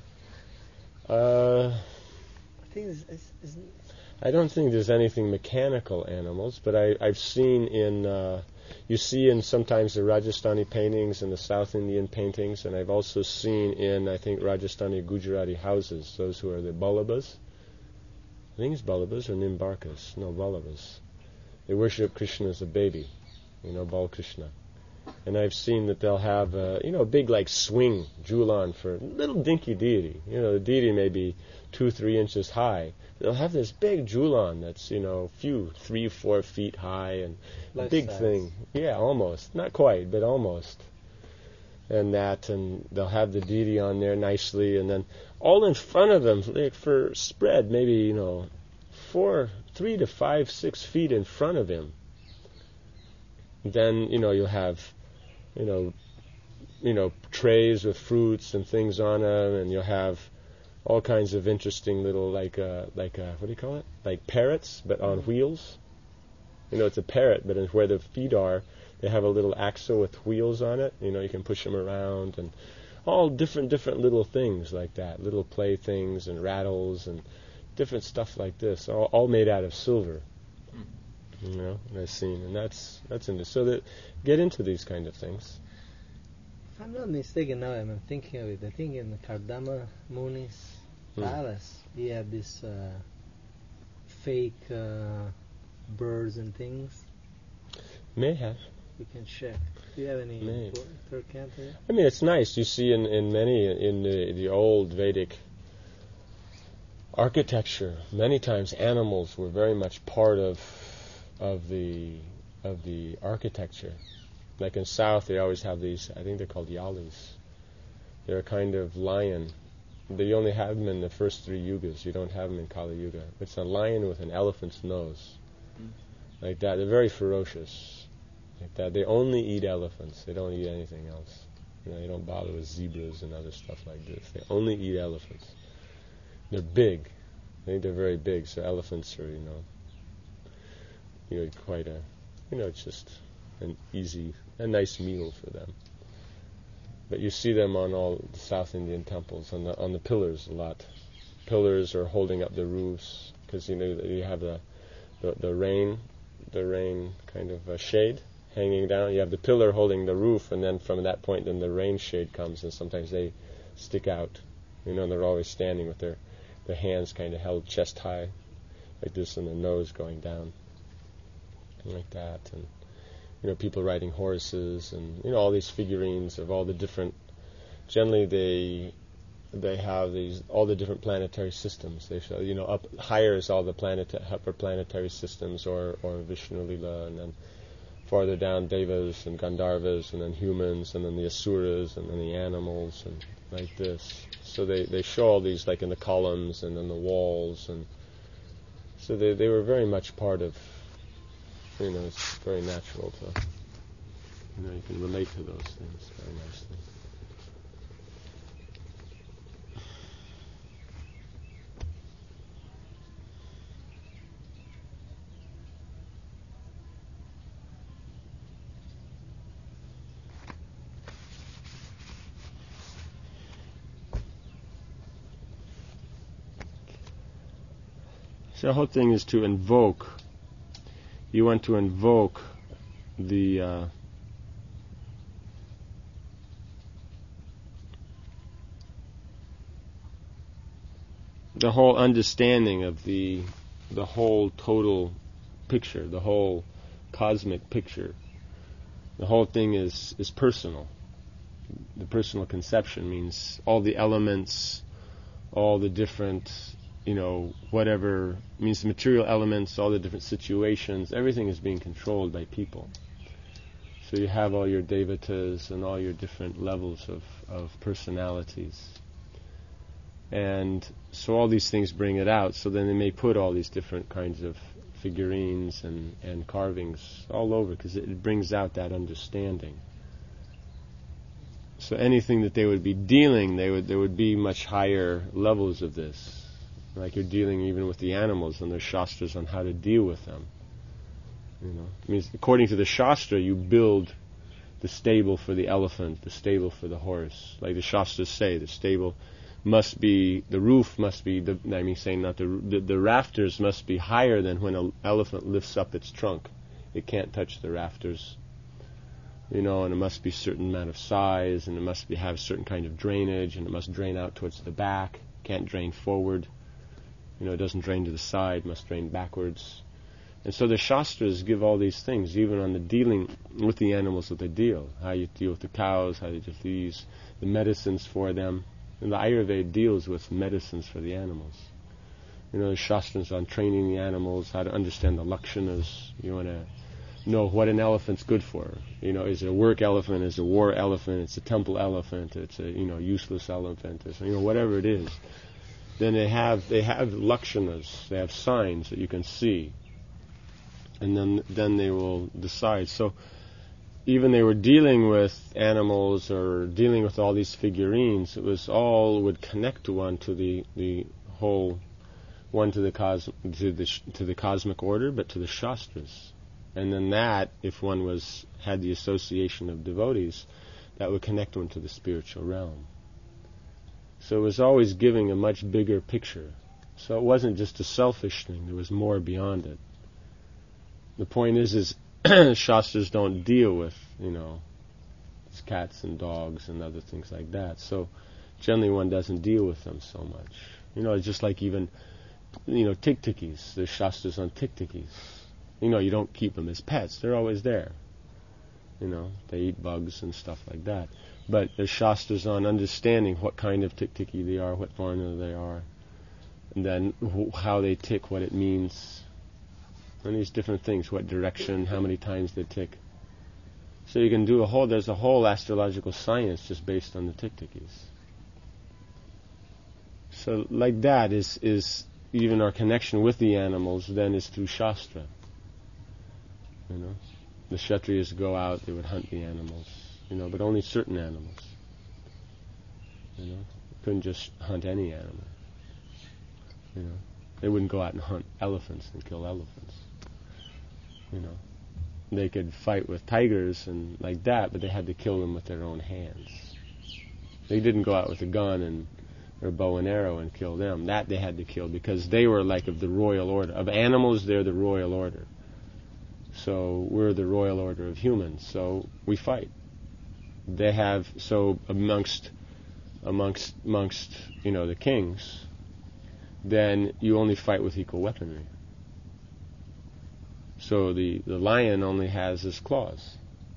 I think it's I don't think there's anything mechanical animals, but I've seen you see in sometimes the Rajasthani paintings and the South Indian paintings, and I've also seen in, I think, Rajasthani Gujarati houses, those who are the Balabas. think it's Balabhas or Nimbarkas. No, Balabhas. They worship Krishna as a baby, Bal Krishna. And I've seen that they'll have, a big like swing, Julan for a little dinky deity. The deity may be 2-3 inches high. They'll have this big Julan that's, 3-4 feet high and a big size thing. Yeah, almost. Not quite, but almost. And they'll have the deity on there nicely, and then all in front of them, like for spread, maybe, 3 to 5, 6 feet in front of him. Then, you'll have, trays with fruits and things on them, and you'll have all kinds of interesting little, what do you call it? Like parrots, but on wheels. It's a parrot, but where the feet are, they have a little axle with wheels on it. You can push them around, and all different little things like that, little playthings and rattles and different stuff like this, all made out of silver. I've seen, and that's into. So that get into these kind of things. If I'm not mistaken, now I'm thinking of it. I think in the Kardama Muni's palace, he had this fake birds and things. May have. We can check. Do you have any Turkantara? I mean, it's nice. You see in many in the old Vedic architecture, many times animals were very much part of the architecture. Like in South, they always have these. I think they're called yalis. They're a kind of lion. They only have them in the first 3 yugas. You don't have them in Kali Yuga. It's a lion with an elephant's nose, like that. They're very ferocious. Like that. They only eat elephants. They don't eat anything else. They don't bother with zebras and other stuff like this. They only eat elephants. They're big. I think they're very big. So elephants are, quite a, it's just a nice meal for them. But you see them on all the South Indian temples, on the pillars a lot. Pillars are holding up the roofs because you have the rain kind of shade hanging down. You have the pillar holding the roof, and then from that point, then the rain shade comes, and sometimes they stick out. And they're always standing with their hands kind of held chest high, like this, and the nose going down, like that. And people riding horses, and all these figurines of all the different. Generally, they have all the different planetary systems. They show up higher is all the upper planetary systems, or Vishnu Lila, and then farther down Devas and Gandharvas, and then humans, and then the Asuras, and then the animals, and like this. So they show all these like in the columns and on the walls, and so they were very much part of. It's very natural to. You can relate to those things very nicely. So the whole thing is to invoke. You want to invoke the whole understanding of the whole total picture, the whole cosmic picture. The whole thing is personal. The personal conception means all the elements, all the different, whatever, means the material elements, all the different situations, everything is being controlled by people. So you have all your devatas and all your different levels of personalities. And so all these things bring it out. So then they may put all these different kinds of figurines and carvings all over, because it brings out that understanding. So anything that they would be dealing, there would be much higher levels of this. Like you're dealing even with the animals, and there's shastras on how to deal with them. It means according to the shastra, you build the stable for the elephant, the stable for the horse. Like the shastras say, the stable must be, the roof must be, the rafters must be higher than when an elephant lifts up its trunk. It can't touch the rafters. And it must be a certain amount of size, and it must have a certain kind of drainage, and it must drain out towards the back. Can't drain forward. It doesn't drain to the side, must drain backwards. And so the Shastras give all these things, even on the dealing with the animals that they deal. How you deal with the cows, how you use the medicines for them. And the Ayurveda deals with medicines for the animals. The Shastras on training the animals, how to understand the lakshanas. You want to know what an elephant's good for. Is it a work elephant? Is it a war elephant? It's a temple elephant. It's a useless elephant. It's, whatever it is. Then they have lakshanas. They have signs that you can see. And then they will decide. So even they were dealing with animals or dealing with all these figurines, it was all would connect to one, to the whole, one to the cosmic order, but to the Shastras. And then that, if one had the association of devotees, that would connect one to the spiritual realm. So it was always giving a much bigger picture. So it wasn't just a selfish thing, there was more beyond it. The point is Shastras don't deal with, cats and dogs and other things like that. So generally one doesn't deal with them so much. It's just like even, tiktikis. There's Shastras on tiktikis. You don't keep them as pets. They're always there. They eat bugs and stuff like that. But there's Shastras on understanding what kind of tiktiki they are, what varna they are, and then how they tick, what it means, and these different things, what direction, how many times they tick. So you can do there's a whole astrological science just based on the tiktikis. So like that is even our connection with the animals then is through Shastra. The Kshatriyas go out, they would hunt the animals, but only certain animals. You couldn't just hunt any animal. They wouldn't go out and hunt elephants and kill elephants. They could fight with tigers and like that, but they had to kill them with their own hands. They didn't go out with a gun or bow and arrow and kill them. That they had to kill because they were like of the royal order. Of animals, they're the royal order. So we're the royal order of humans. So we fight. They have amongst the kings, then you only fight with equal weaponry. So the lion only has his claws.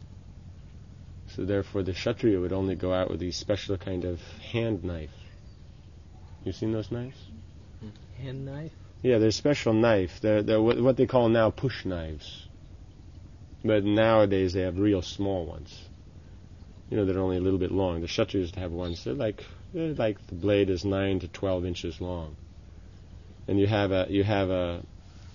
So therefore the Kshatriya would only go out with these special kind of hand knife. You seen those knives? Hand knife? Yeah, they're special knife. They're what they call now push knives. But nowadays they have real small ones. They're only a little bit long. The Kshatriyas have ones, they're like the blade is 9 to 12 inches long. And you have a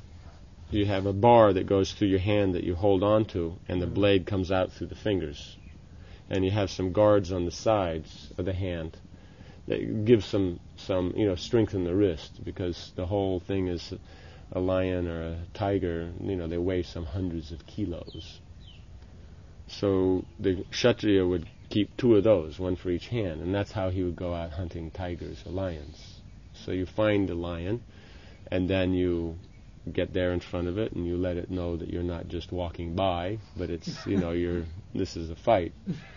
bar that goes through your hand that you hold on to, and the blade comes out through the fingers. And you have some guards on the sides of the hand that give some strength in the wrist, because the whole thing is a lion or a tiger, they weigh some hundreds of kilos. So the Kshatriya would keep 2 of those, one for each hand, and that's how he would go out hunting tigers or lions. So you find a lion, and then you get there in front of it, and you let it know that you're not just walking by, but it's, this is a fight.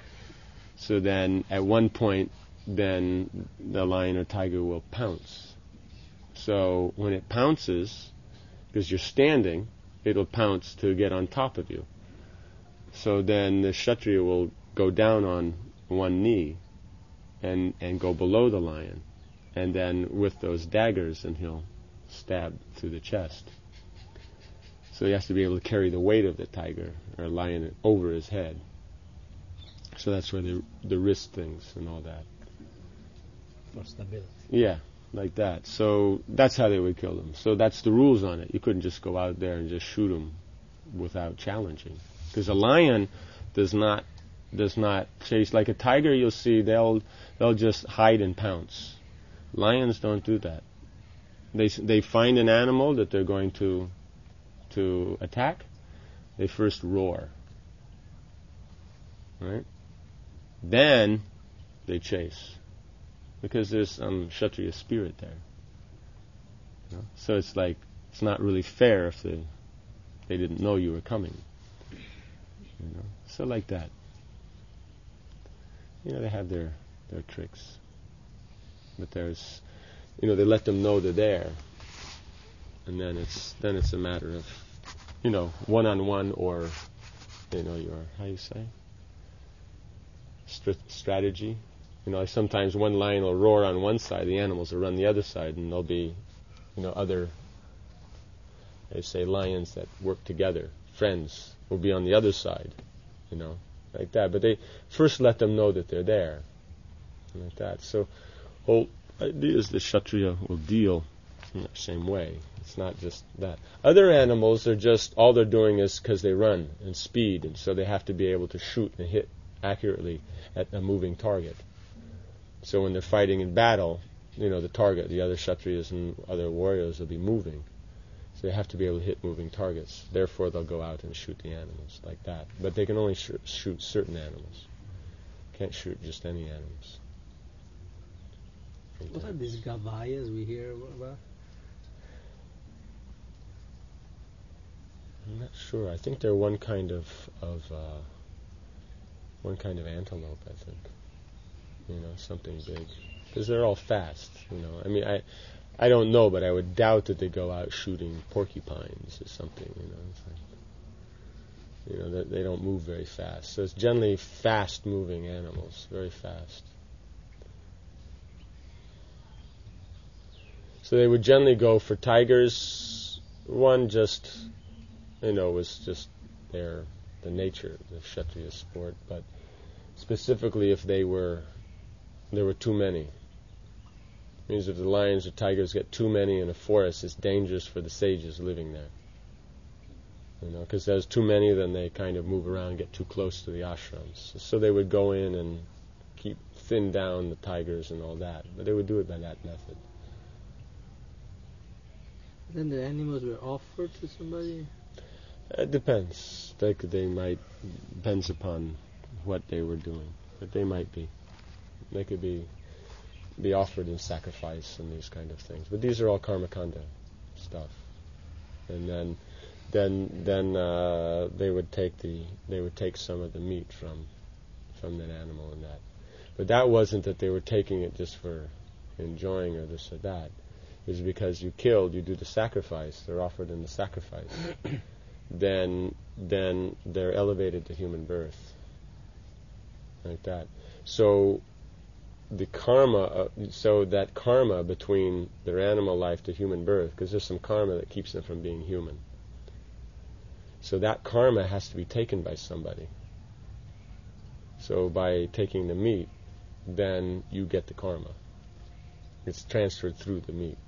So then at one point, then the lion or tiger will pounce. So when it pounces, because you're standing, it'll pounce to get on top of you. So then the Kshatriya will go down on one knee and go below the lion. And then with those daggers, and he'll stab through the chest. So he has to be able to carry the weight of the tiger or lion over his head. So that's where the wrist things and all that. For stability. Yeah, like that. So that's how they would kill them. So that's the rules on it. You couldn't just go out there and just shoot them without challenging. Because a lion does not chase. Like a tiger, you'll see they'll just hide and pounce. Lions don't do that. They find an animal that they're going to attack. They first roar. Right? Then they chase. Because there's some Kshatriya spirit there. So it's like, it's not really fair if they didn't know you were coming. So like that. They have their tricks. But there's, they let them know they're there. and then it's a matter of, one-on-one or, your, how you say, strategy. Like sometimes one lion will roar on one side, the animals will run the other side, and there'll be, other, they say, lions that work together. Friends will be on the other side, like that. But they first let them know that they're there, like that. So, whole idea is the Kshatriya will deal in the same way. It's not just that. Other animals are just, all they're doing is because they run and speed, and so they have to be able to shoot and hit accurately at a moving target. So when they're fighting in battle, the target, the other Kshatriyas and other warriors will be moving. So they have to be able to hit moving targets. Therefore, they'll go out and shoot the animals like that. But they can only shoot certain animals. Can't shoot just any animals. Like What that. are these gavayas we hear about? I'm not sure. I think they're one kind of antelope. I think. Something big, because they're all fast. I mean, I don't know, but I would doubt that they go out shooting porcupines or something. It's like, that they don't move very fast. So it's generally fast-moving animals, very fast. So they would generally go for tigers. One just, was just the nature of the Kshatriya sport, but specifically if there were too many. It means if the lions or tigers get too many in a forest, it's dangerous for the sages living there. Because there's too many, then they kind of move around and get too close to the ashrams. So they would go in and thin down the tigers and all that. But they would do it by that method. Then the animals were offered to somebody? It depends. They might, depends upon what they were doing. But they might be. They could be offered in sacrifice and these kind of things. But these are all karmakanda stuff. And then they would take some of the meat from that animal and that. But that wasn't that they were taking it just for enjoying or this or that. It was because you do the sacrifice. They're offered in the sacrifice. then they're elevated to human birth. Like that. So the karma, that karma between their animal life to human birth, because there's some karma that keeps them from being human. So that karma has to be taken by somebody. So by taking the meat, then you get the karma. It's transferred through the meat.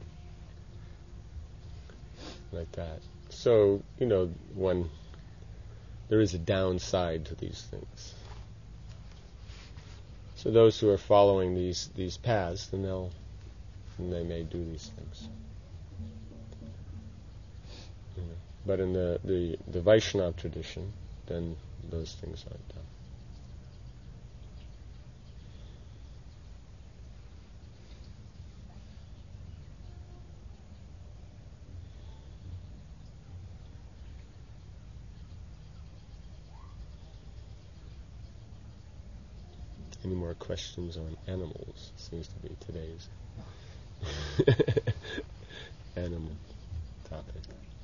Like that. So, when there is a downside to these things. So those who are following these paths, then they may do these things. But in the Vaishnava tradition, then those things aren't done. Any more questions on animals? Seems to be today's animal topic.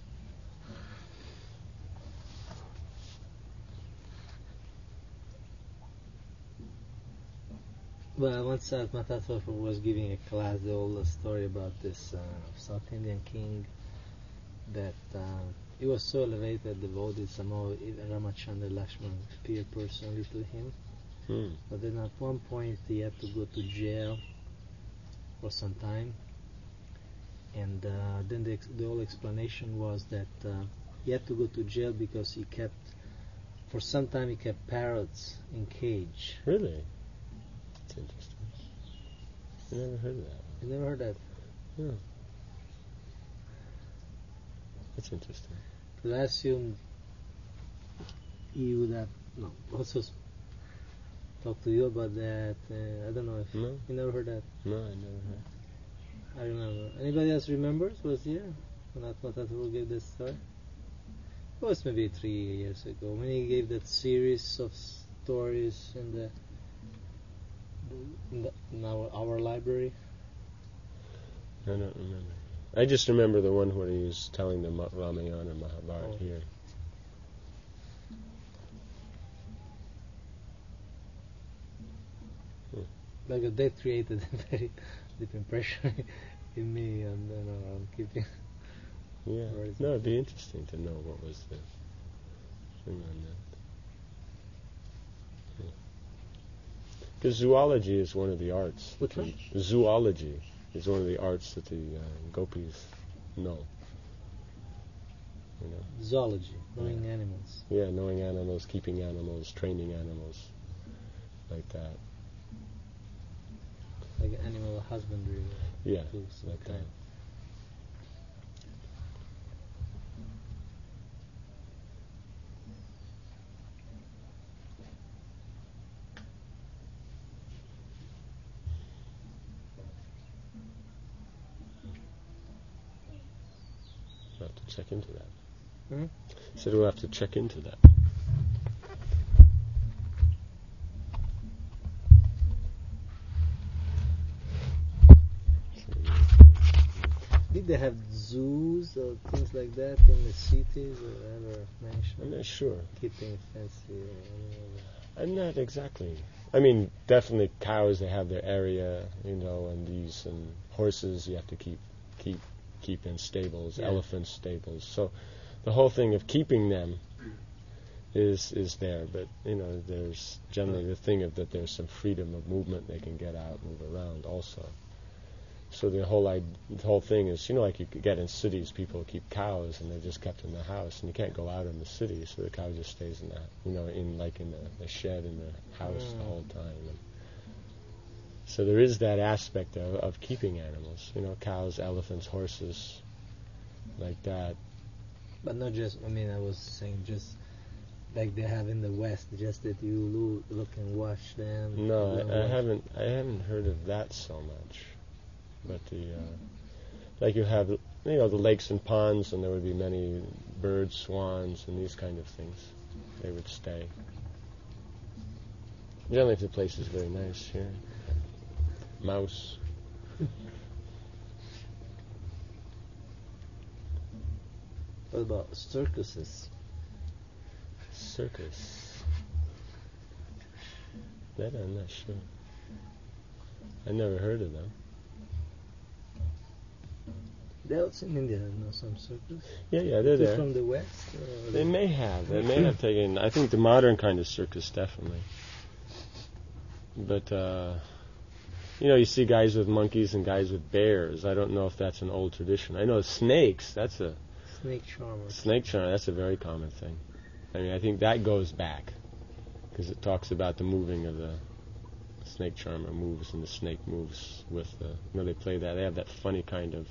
Well, once Matathwa was giving a class, the old story about this South Indian king that he was so elevated, devoted, somehow even Ramachandra Lakshman appeared personally to him. But then at one point he had to go to jail for some time, and then the whole explanation was that he had to go to jail because for some time he kept parrots in cage. Really? That's interesting. I never heard of that. You never heard that? No. That's interesting. But I assumed he would have also talked to you about that. I don't know if No. you never heard that. No, I never heard. I remember. Anybody else remembers? Was here when Matathwa gave that story? It was maybe 3 years ago when he gave that series of stories in our library. I don't remember. I just remember the one where he was telling the Ramayana and Mahabharata here. Like that created a very deep impression in me, and I'm keeping. Yeah. No, it'd be interesting to know what was the thing on that. Because zoology is one of the arts. Which one? Zoology is one of the arts that the gopis know. You know. Zoology, knowing animals. Yeah, knowing animals, keeping animals, training animals, like that. Like animal husbandry. Yeah, tools, like that. We'll have to check into that. Said we'll have to check into that. Did they have zoos or things like that in the cities or ever mentioned? I'm not sure. Keeping fancy. I'm not exactly. I mean, definitely cows. They have their area, you know, and these and horses. You have to keep in stables. Yeah. Elephants stables. So, the whole thing of keeping them is there. But you know, there's generally the thing of that there's some freedom of movement. They can get out, move around also. So the whole thing is, you know, like you could get in cities, people keep cows and they're just kept in the house, and you can't go out in the city, so the cow just stays in the shed in the house the whole time. And so there is that aspect of keeping animals, you know, cows, elephants, horses, like that. But not just. I mean, I was saying just like they have in the West, just that you look and watch them. No, I haven't heard of that so much. But like you have, you know, the lakes and ponds, and there would be many birds, swans, and these kind of things. They would stay. Generally, if the place is very nice here. Mouse. What about circuses? Circus. That I'm not sure. I never heard of them. They're also in India, I know some circus. Yeah, they're there. From the West? They may have taken, I think the modern kind of circus, definitely. But, you know, you see guys with monkeys and guys with bears. I don't know if that's an old tradition. I know snakes, that's a... Snake charmer. Snake charmer, that's a very common thing. I mean, I think that goes back, because it talks about the moving of the snake charmer moves, and the snake moves with the... You know, they play that. They have that funny kind of...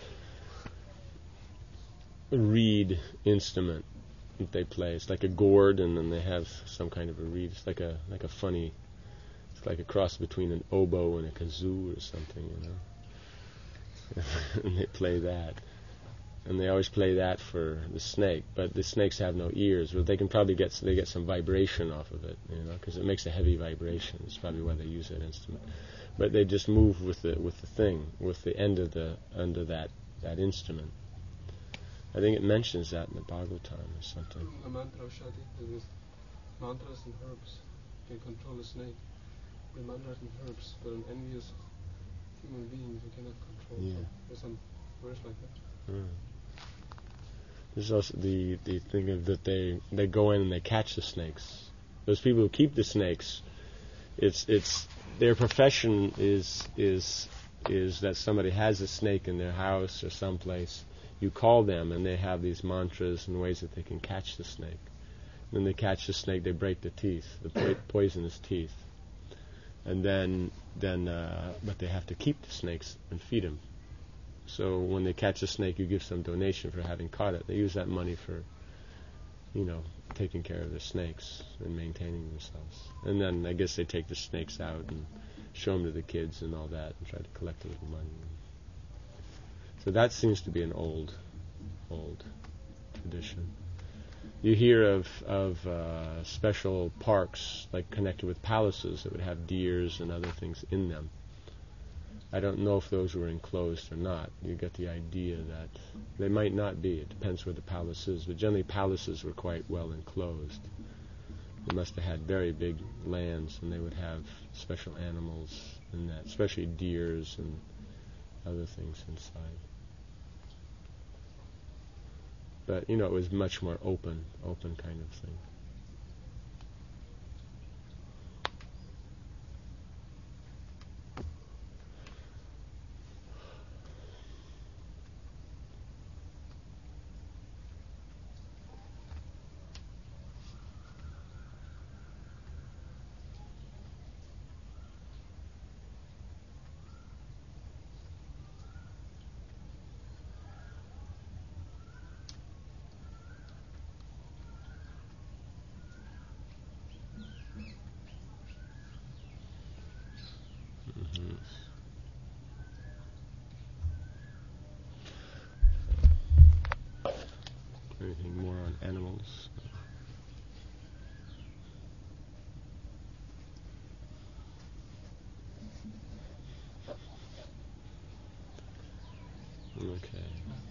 reed instrument that they play. It's like a gourd, and then they have some kind of a reed. It's like a funny. It's like a cross between an oboe and a kazoo or something, you know. And they play that, and they always play that for the snake. But the snakes have no ears, but they can probably get some vibration off of it, you know, because it makes a heavy vibration. It's probably why they use that instrument. But they just move with the thing, with the end of that instrument. I think it mentions that in the Bhagavatam or something. A mantra of Shadi, there is mantras and herbs can control the snake. The mantras and herbs, but an envious human being you cannot control. Yeah. So there's some verse like that. There's also the thing of that they go in and they catch the snakes. Those people who keep the snakes, it's their profession is that somebody has a snake in their house or someplace. You call them, and they have these mantras and ways that they can catch the snake. When they catch the snake, they break the teeth, the poisonous teeth, and then but they have to keep the snakes and feed them. So when they catch a snake, you give some donation for having caught it. They use that money for, you know, taking care of the snakes and maintaining themselves. And then I guess they take the snakes out and show them to the kids and all that, and try to collect a little money. So that seems to be an old tradition. You hear of special parks like connected with palaces that would have deers and other things in them. I don't know if those were enclosed or not. You get the idea that they might not be. It depends where the palace is. But generally palaces were quite well enclosed. They must have had very big lands, and they would have special animals in that, especially deers and other things inside. But, it was much more open kind of thing. Anything more on animals? Okay.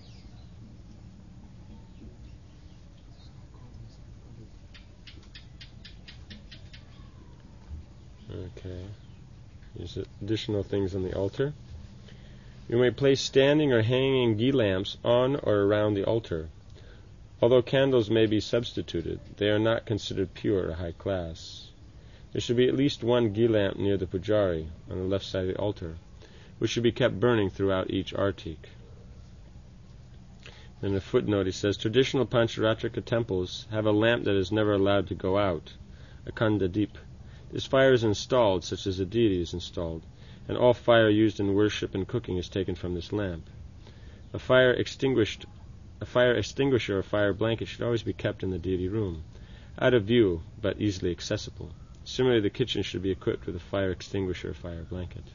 Okay. There's additional things on the altar. You may place standing or hanging ghee lamps on or around the altar. Although candles may be substituted, they are not considered pure or high class. There should be at least one ghee lamp near the pujari, on the left side of the altar, which should be kept burning throughout each artik. In a footnote, he says, traditional Pancharatrika temples have a lamp that is never allowed to go out, a Khanda Deep. This fire is installed, such as a deity is installed, and all fire used in worship and cooking is taken from this lamp. A fire extinguisher or fire blanket should always be kept in the deity room, out of view but easily accessible. Similarly, the kitchen should be equipped with a fire extinguisher or fire blanket.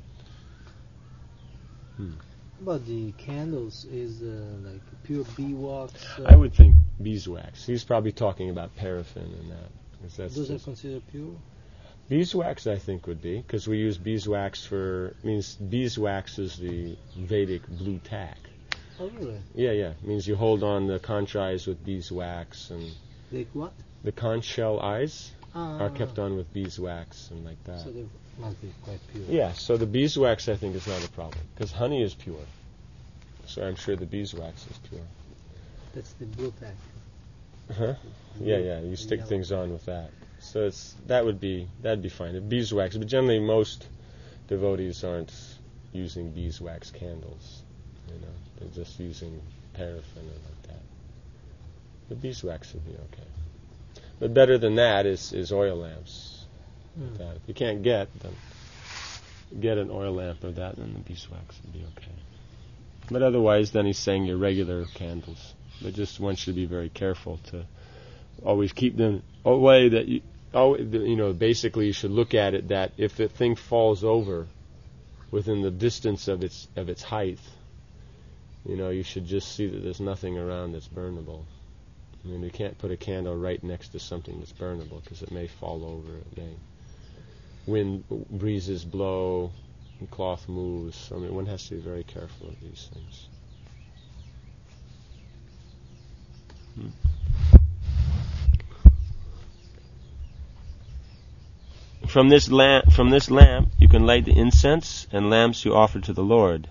But the candles is like pure beeswax. I would think beeswax. He's probably talking about paraffin and that. 'Cause that's Those are considered pure? beeswax, I think, would be, because we use beeswax beeswax is the Vedic blue tack. Oh, really? Yeah. Means you hold on the conch eyes with beeswax, and Like what? the conch shell eyes are kept on with beeswax and like that. So they must be quite pure. Yeah, so the beeswax, I think, is not a problem, because honey is pure. So I'm sure the beeswax is pure. That's the blue tack. Huh? Yeah. You stick things on with that. So that'd be fine. The beeswax, but generally most devotees aren't using beeswax candles. They're just using paraffin or like that. The beeswax would be okay. But better than that is oil lamps. Like that. If you can't get an oil lamp or that, then the beeswax would be okay. But otherwise, then he's saying your regular candles. But just one should be very careful to always keep them away. That basically you should look at it that if the thing falls over within the distance of its height, you should just see that there's nothing around that's burnable. You can't put a candle right next to something that's burnable because it may fall over. It may breezes blow, and cloth moves. One has to be very careful of these things. From this lamp, you can light the incense and lamps you offer to the Lord.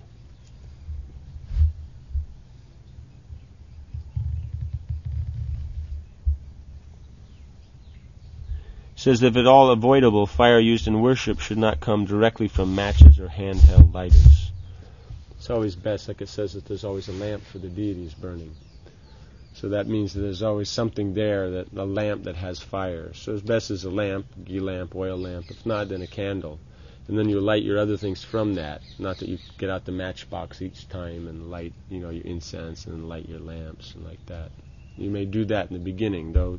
Says, if at all avoidable, fire used in worship should not come directly from matches or handheld lighters. It's always best, like it says, that there's always a lamp for the deities burning. So that means that there's always something there, a lamp that has fire. So as best as a lamp, ghee lamp, oil lamp. If not, then a candle. And then you light your other things from that. Not that you get out the matchbox each time and light, your incense and light your lamps and like that. You may do that in the beginning, though.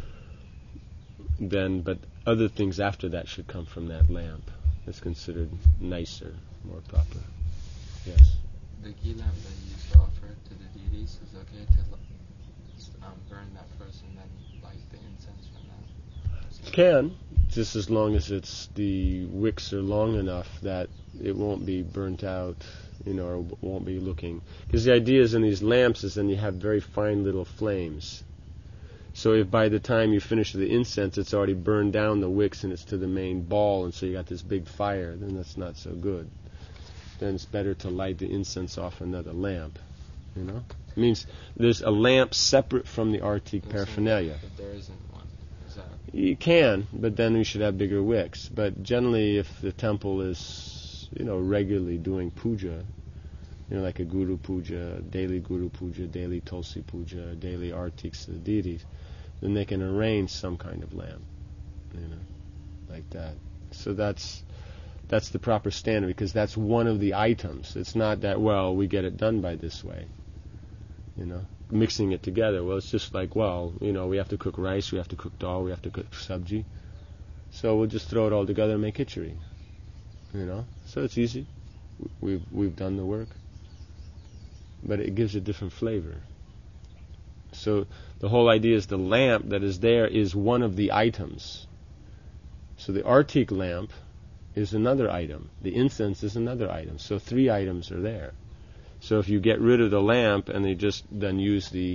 But other things after that should come from that lamp. It's considered nicer, more proper. Yes. The ghee lamp that you used to offer to the deities is okay to burn that first and then light the incense from that? Can. just as long as the wicks are long enough that it won't be burnt out, or won't be looking. Because the idea is in these lamps is then you have very fine little flames. So if by the time you finish the incense it's already burned down the wicks and it's to the main ball, and so you got this big fire, then that's not so good. Then it's better to light the incense off another lamp. It means there's a lamp separate from the artik paraphernalia. If there isn't one, is that... You can, but then we should have bigger wicks. But generally, if the temple is, regularly doing puja, like a guru puja, daily tulsi puja, daily artiks to the deities, then they can arrange some kind of lamp, like that. So that's the proper standard, because that's one of the items. It's not that, we get it done by this way. Mixing it together. Well, it's just like, we have to cook rice, we have to cook dal, we have to cook sabji. So we'll just throw it all together and make khichdi. So it's easy. We've done the work. But it gives a different flavor. So the whole idea is the lamp that is there is one of the items. So the artik lamp is another item. The incense is another item. So 3 items are there. So if you get rid of the lamp and they just then use the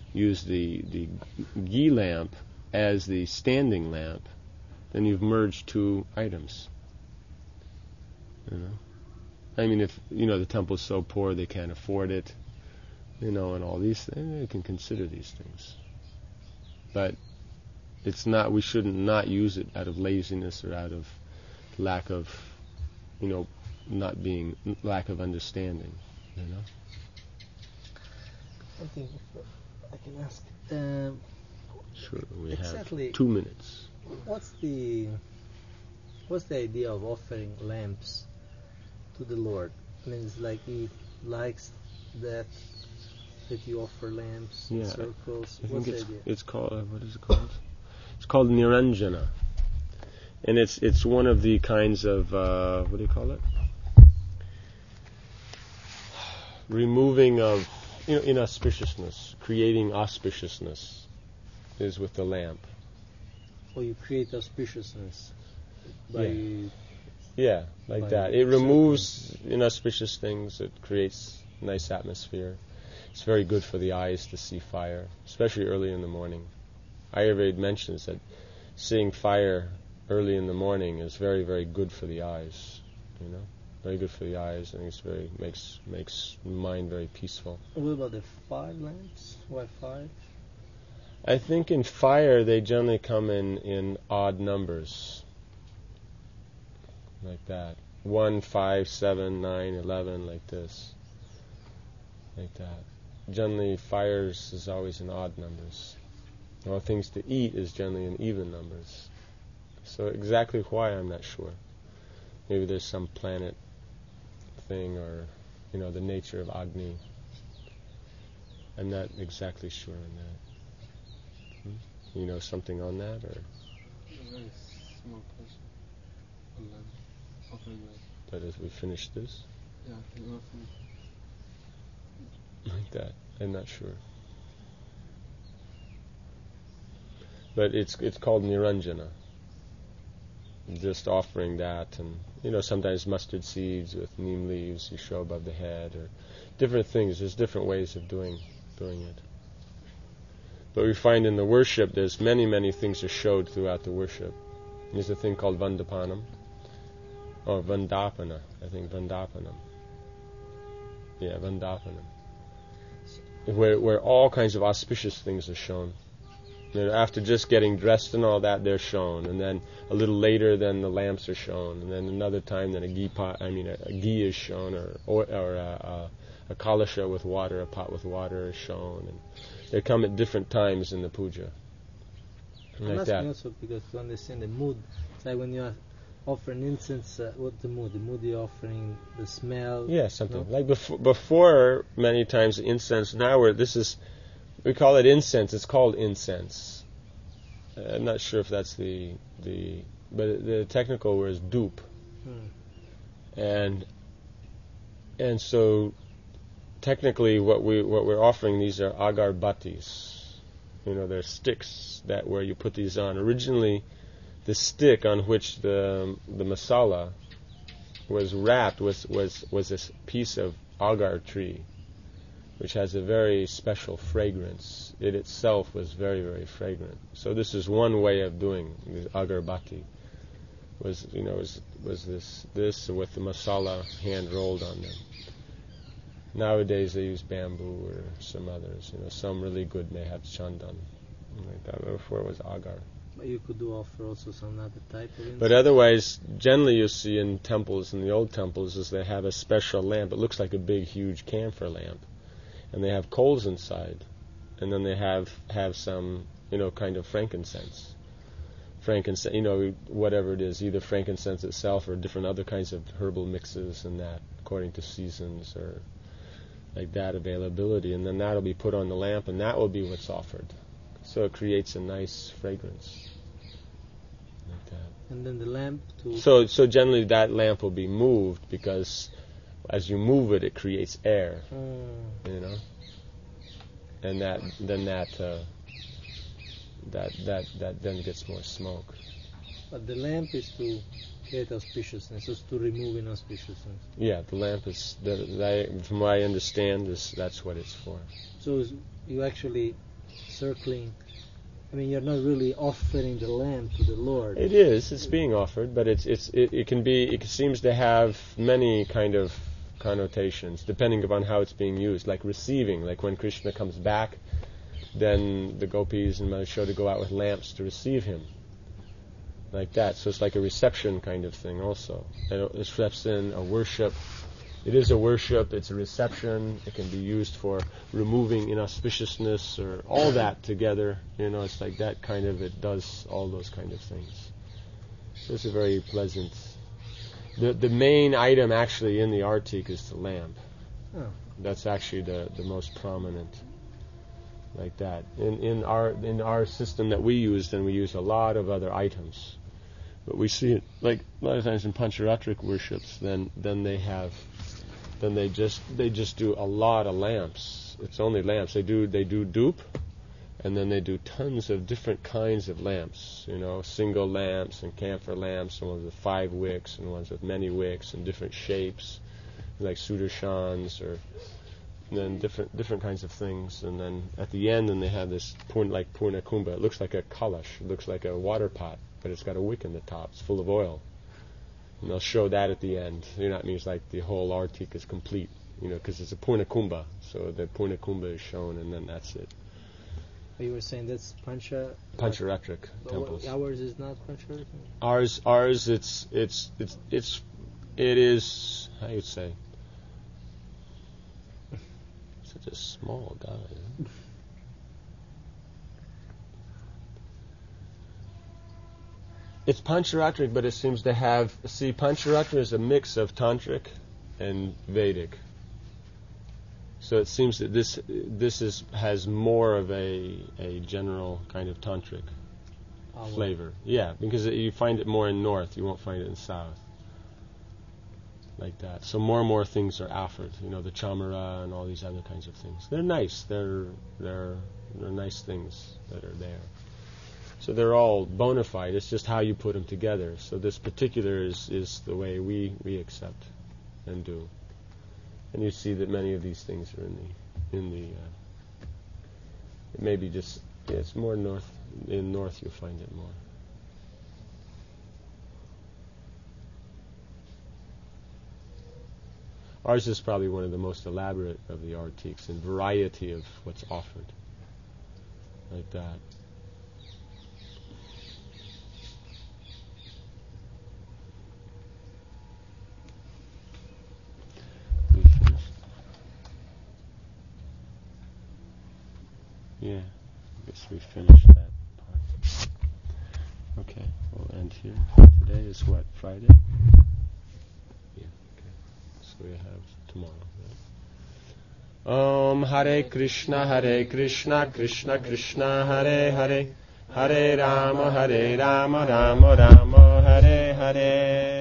ghee lamp as the standing lamp, then you've merged 2 items. I mean, if the temple's so poor they can't afford it, and all these things, they can consider these things. But it's not. We shouldn't not use it out of laziness or out of lack of, lack of understanding. I think I can ask. Sure, we exactly have 2 minutes. What's the idea of offering lamps to the Lord? I mean, it's like He likes that you offer lamps in circles. What's the idea? It's called. What is it called? It's called Niranjana, and it's one of the kinds of what do you call it? Removing of inauspiciousness, creating auspiciousness is with the lamp. Or you create auspiciousness by... Yeah, like that. It removes inauspicious things. It creates a nice atmosphere. It's very good for the eyes to see fire, especially early in the morning. Ayurveda mentions that seeing fire early in the morning is very, very good for the eyes. Very good for the eyes. I think it's makes the mind very peaceful. What about the 5 lamps? Why 5? I think in fire they generally come in odd numbers, like that. 1, 5, 7, 9, 11, like this, like that. Generally, fires is always in odd numbers. All things to eat is generally in even numbers. So exactly why, I'm not sure. Maybe there's some planet thing, or the nature of Agni. I'm not exactly sure on that. You know something on that, or? A very small question. Offering like. But as we finish this? Yeah, I think offering. Like that. I'm not sure. But it's called Niranjana. Just offering that, and sometimes mustard seeds with neem leaves you show above the head, or different things. There's different ways of doing it. But we find in the worship there's many things are showed throughout the worship. There's a thing called Vandapanam, or Vandapana. I think Vandapanam. Yeah, Vandapanam. Where all kinds of auspicious things are shown. After just getting dressed and all that, they're shown, and then a little later, then the lamps are shown, and then another time, then a ghee is shown, or a kalasha with water, a pot with water is shown, and they come at different times in the puja. I'm asking also because to understand the mood. It's like when you offer an incense, what's the mood? The mood you're offering, the smell. Yeah, something like before. Many times the incense. Now we call it incense. It's called incense. I'm not sure if that's but the technical word is dupe. And so technically what we're offering, these are agarbattis. They're sticks where you put these on. Originally the stick on which the masala was wrapped was this piece of agar tree, which has a very special fragrance. It itself was very, very fragrant. So this is one way of doing this agarbatti. Was this with the masala hand rolled on them. Nowadays they use bamboo or some others. Some really good may have chandan. Like that. Before it was agar. But you could offer also some other type of incense. But otherwise, generally you see in temples, in the old temples, is they have a special lamp. It looks like a big, huge camphor lamp, and they have coals inside, and then they have some, kind of frankincense. Frankincense, whatever it is, either frankincense itself or different other kinds of herbal mixes and that, according to seasons or like that availability, and then that'll be put on the lamp, and that will be what's offered. So it creates a nice fragrance. Like that. And then the lamp too. So generally that lamp will be moved because as you move it, it creates air. And that then gets more smoke. But the lamp is to create auspiciousness, is to remove inauspiciousness. Yeah, the lamp is, from what I understand, that's what it's for. So you actually circling. You're not really offering the lamp to the Lord. It is. It's being offered, but it seems to have many kind of connotations depending upon how it's being used. Like receiving, like when Krishna comes back, then the gopis and Mother Yashoda go out with lamps to receive him. Like that. So it's like a reception kind of thing also. And a reception, a worship. It is a worship, it's a reception, it can be used for removing inauspiciousness or all that together. It's like that kind of, it does all those kind of things. So it's a very pleasant. The main item actually in the artik is the lamp. Oh. That's actually the most prominent. Like that. In our system that we used, and we use a lot of other items. But we see it like a lot of times in Pancharatric worships, then they just do a lot of lamps. It's only lamps. They do dupe, and then they do tons of different kinds of lamps. Single lamps and camphor lamps, and ones with 5 wicks, and ones with many wicks and different shapes, like sudarshans, or then different kinds of things. And then at the end, then they have this like purna kumbha. It looks like a kalash. It looks like a water pot, but it's got a wick in the top. It's full of oil. And they'll show that at the end. It means like the whole artik is complete, because it's a purna kumbha. So the purna kumbha is shown, and then that's it. You were saying that's Pancharatric temples. Ours is not Pancharatric? Ours, it is, how you say, such a small guy. Huh? It's Pancharatric, but it seems to have... See, Pancharatric is a mix of Tantric and Vedic. So it seems that this has more of a general kind of Tantric flavor. Yeah, because you find it more in north. You won't find it in south. Like that. So more and more things are offered. The chamara and all these other kinds of things. They're nice. They're nice things that are there. So they're all bona fide. It's just how you put them together. So this particular is the way we accept and do. And you see that many of these things are in the it may be just, it's more north. In north you'll find it more. Ours is probably one of the most elaborate of the artiks in variety of what's offered. Like that. Yeah, I guess we finished that part. Okay, we'll end here. Today is what, Friday? Yeah, okay. So we have tomorrow, right? Om Hare Krishna, Krishna Krishna, Hare Hare, Hare Rama, Rama Rama, Hare Hare.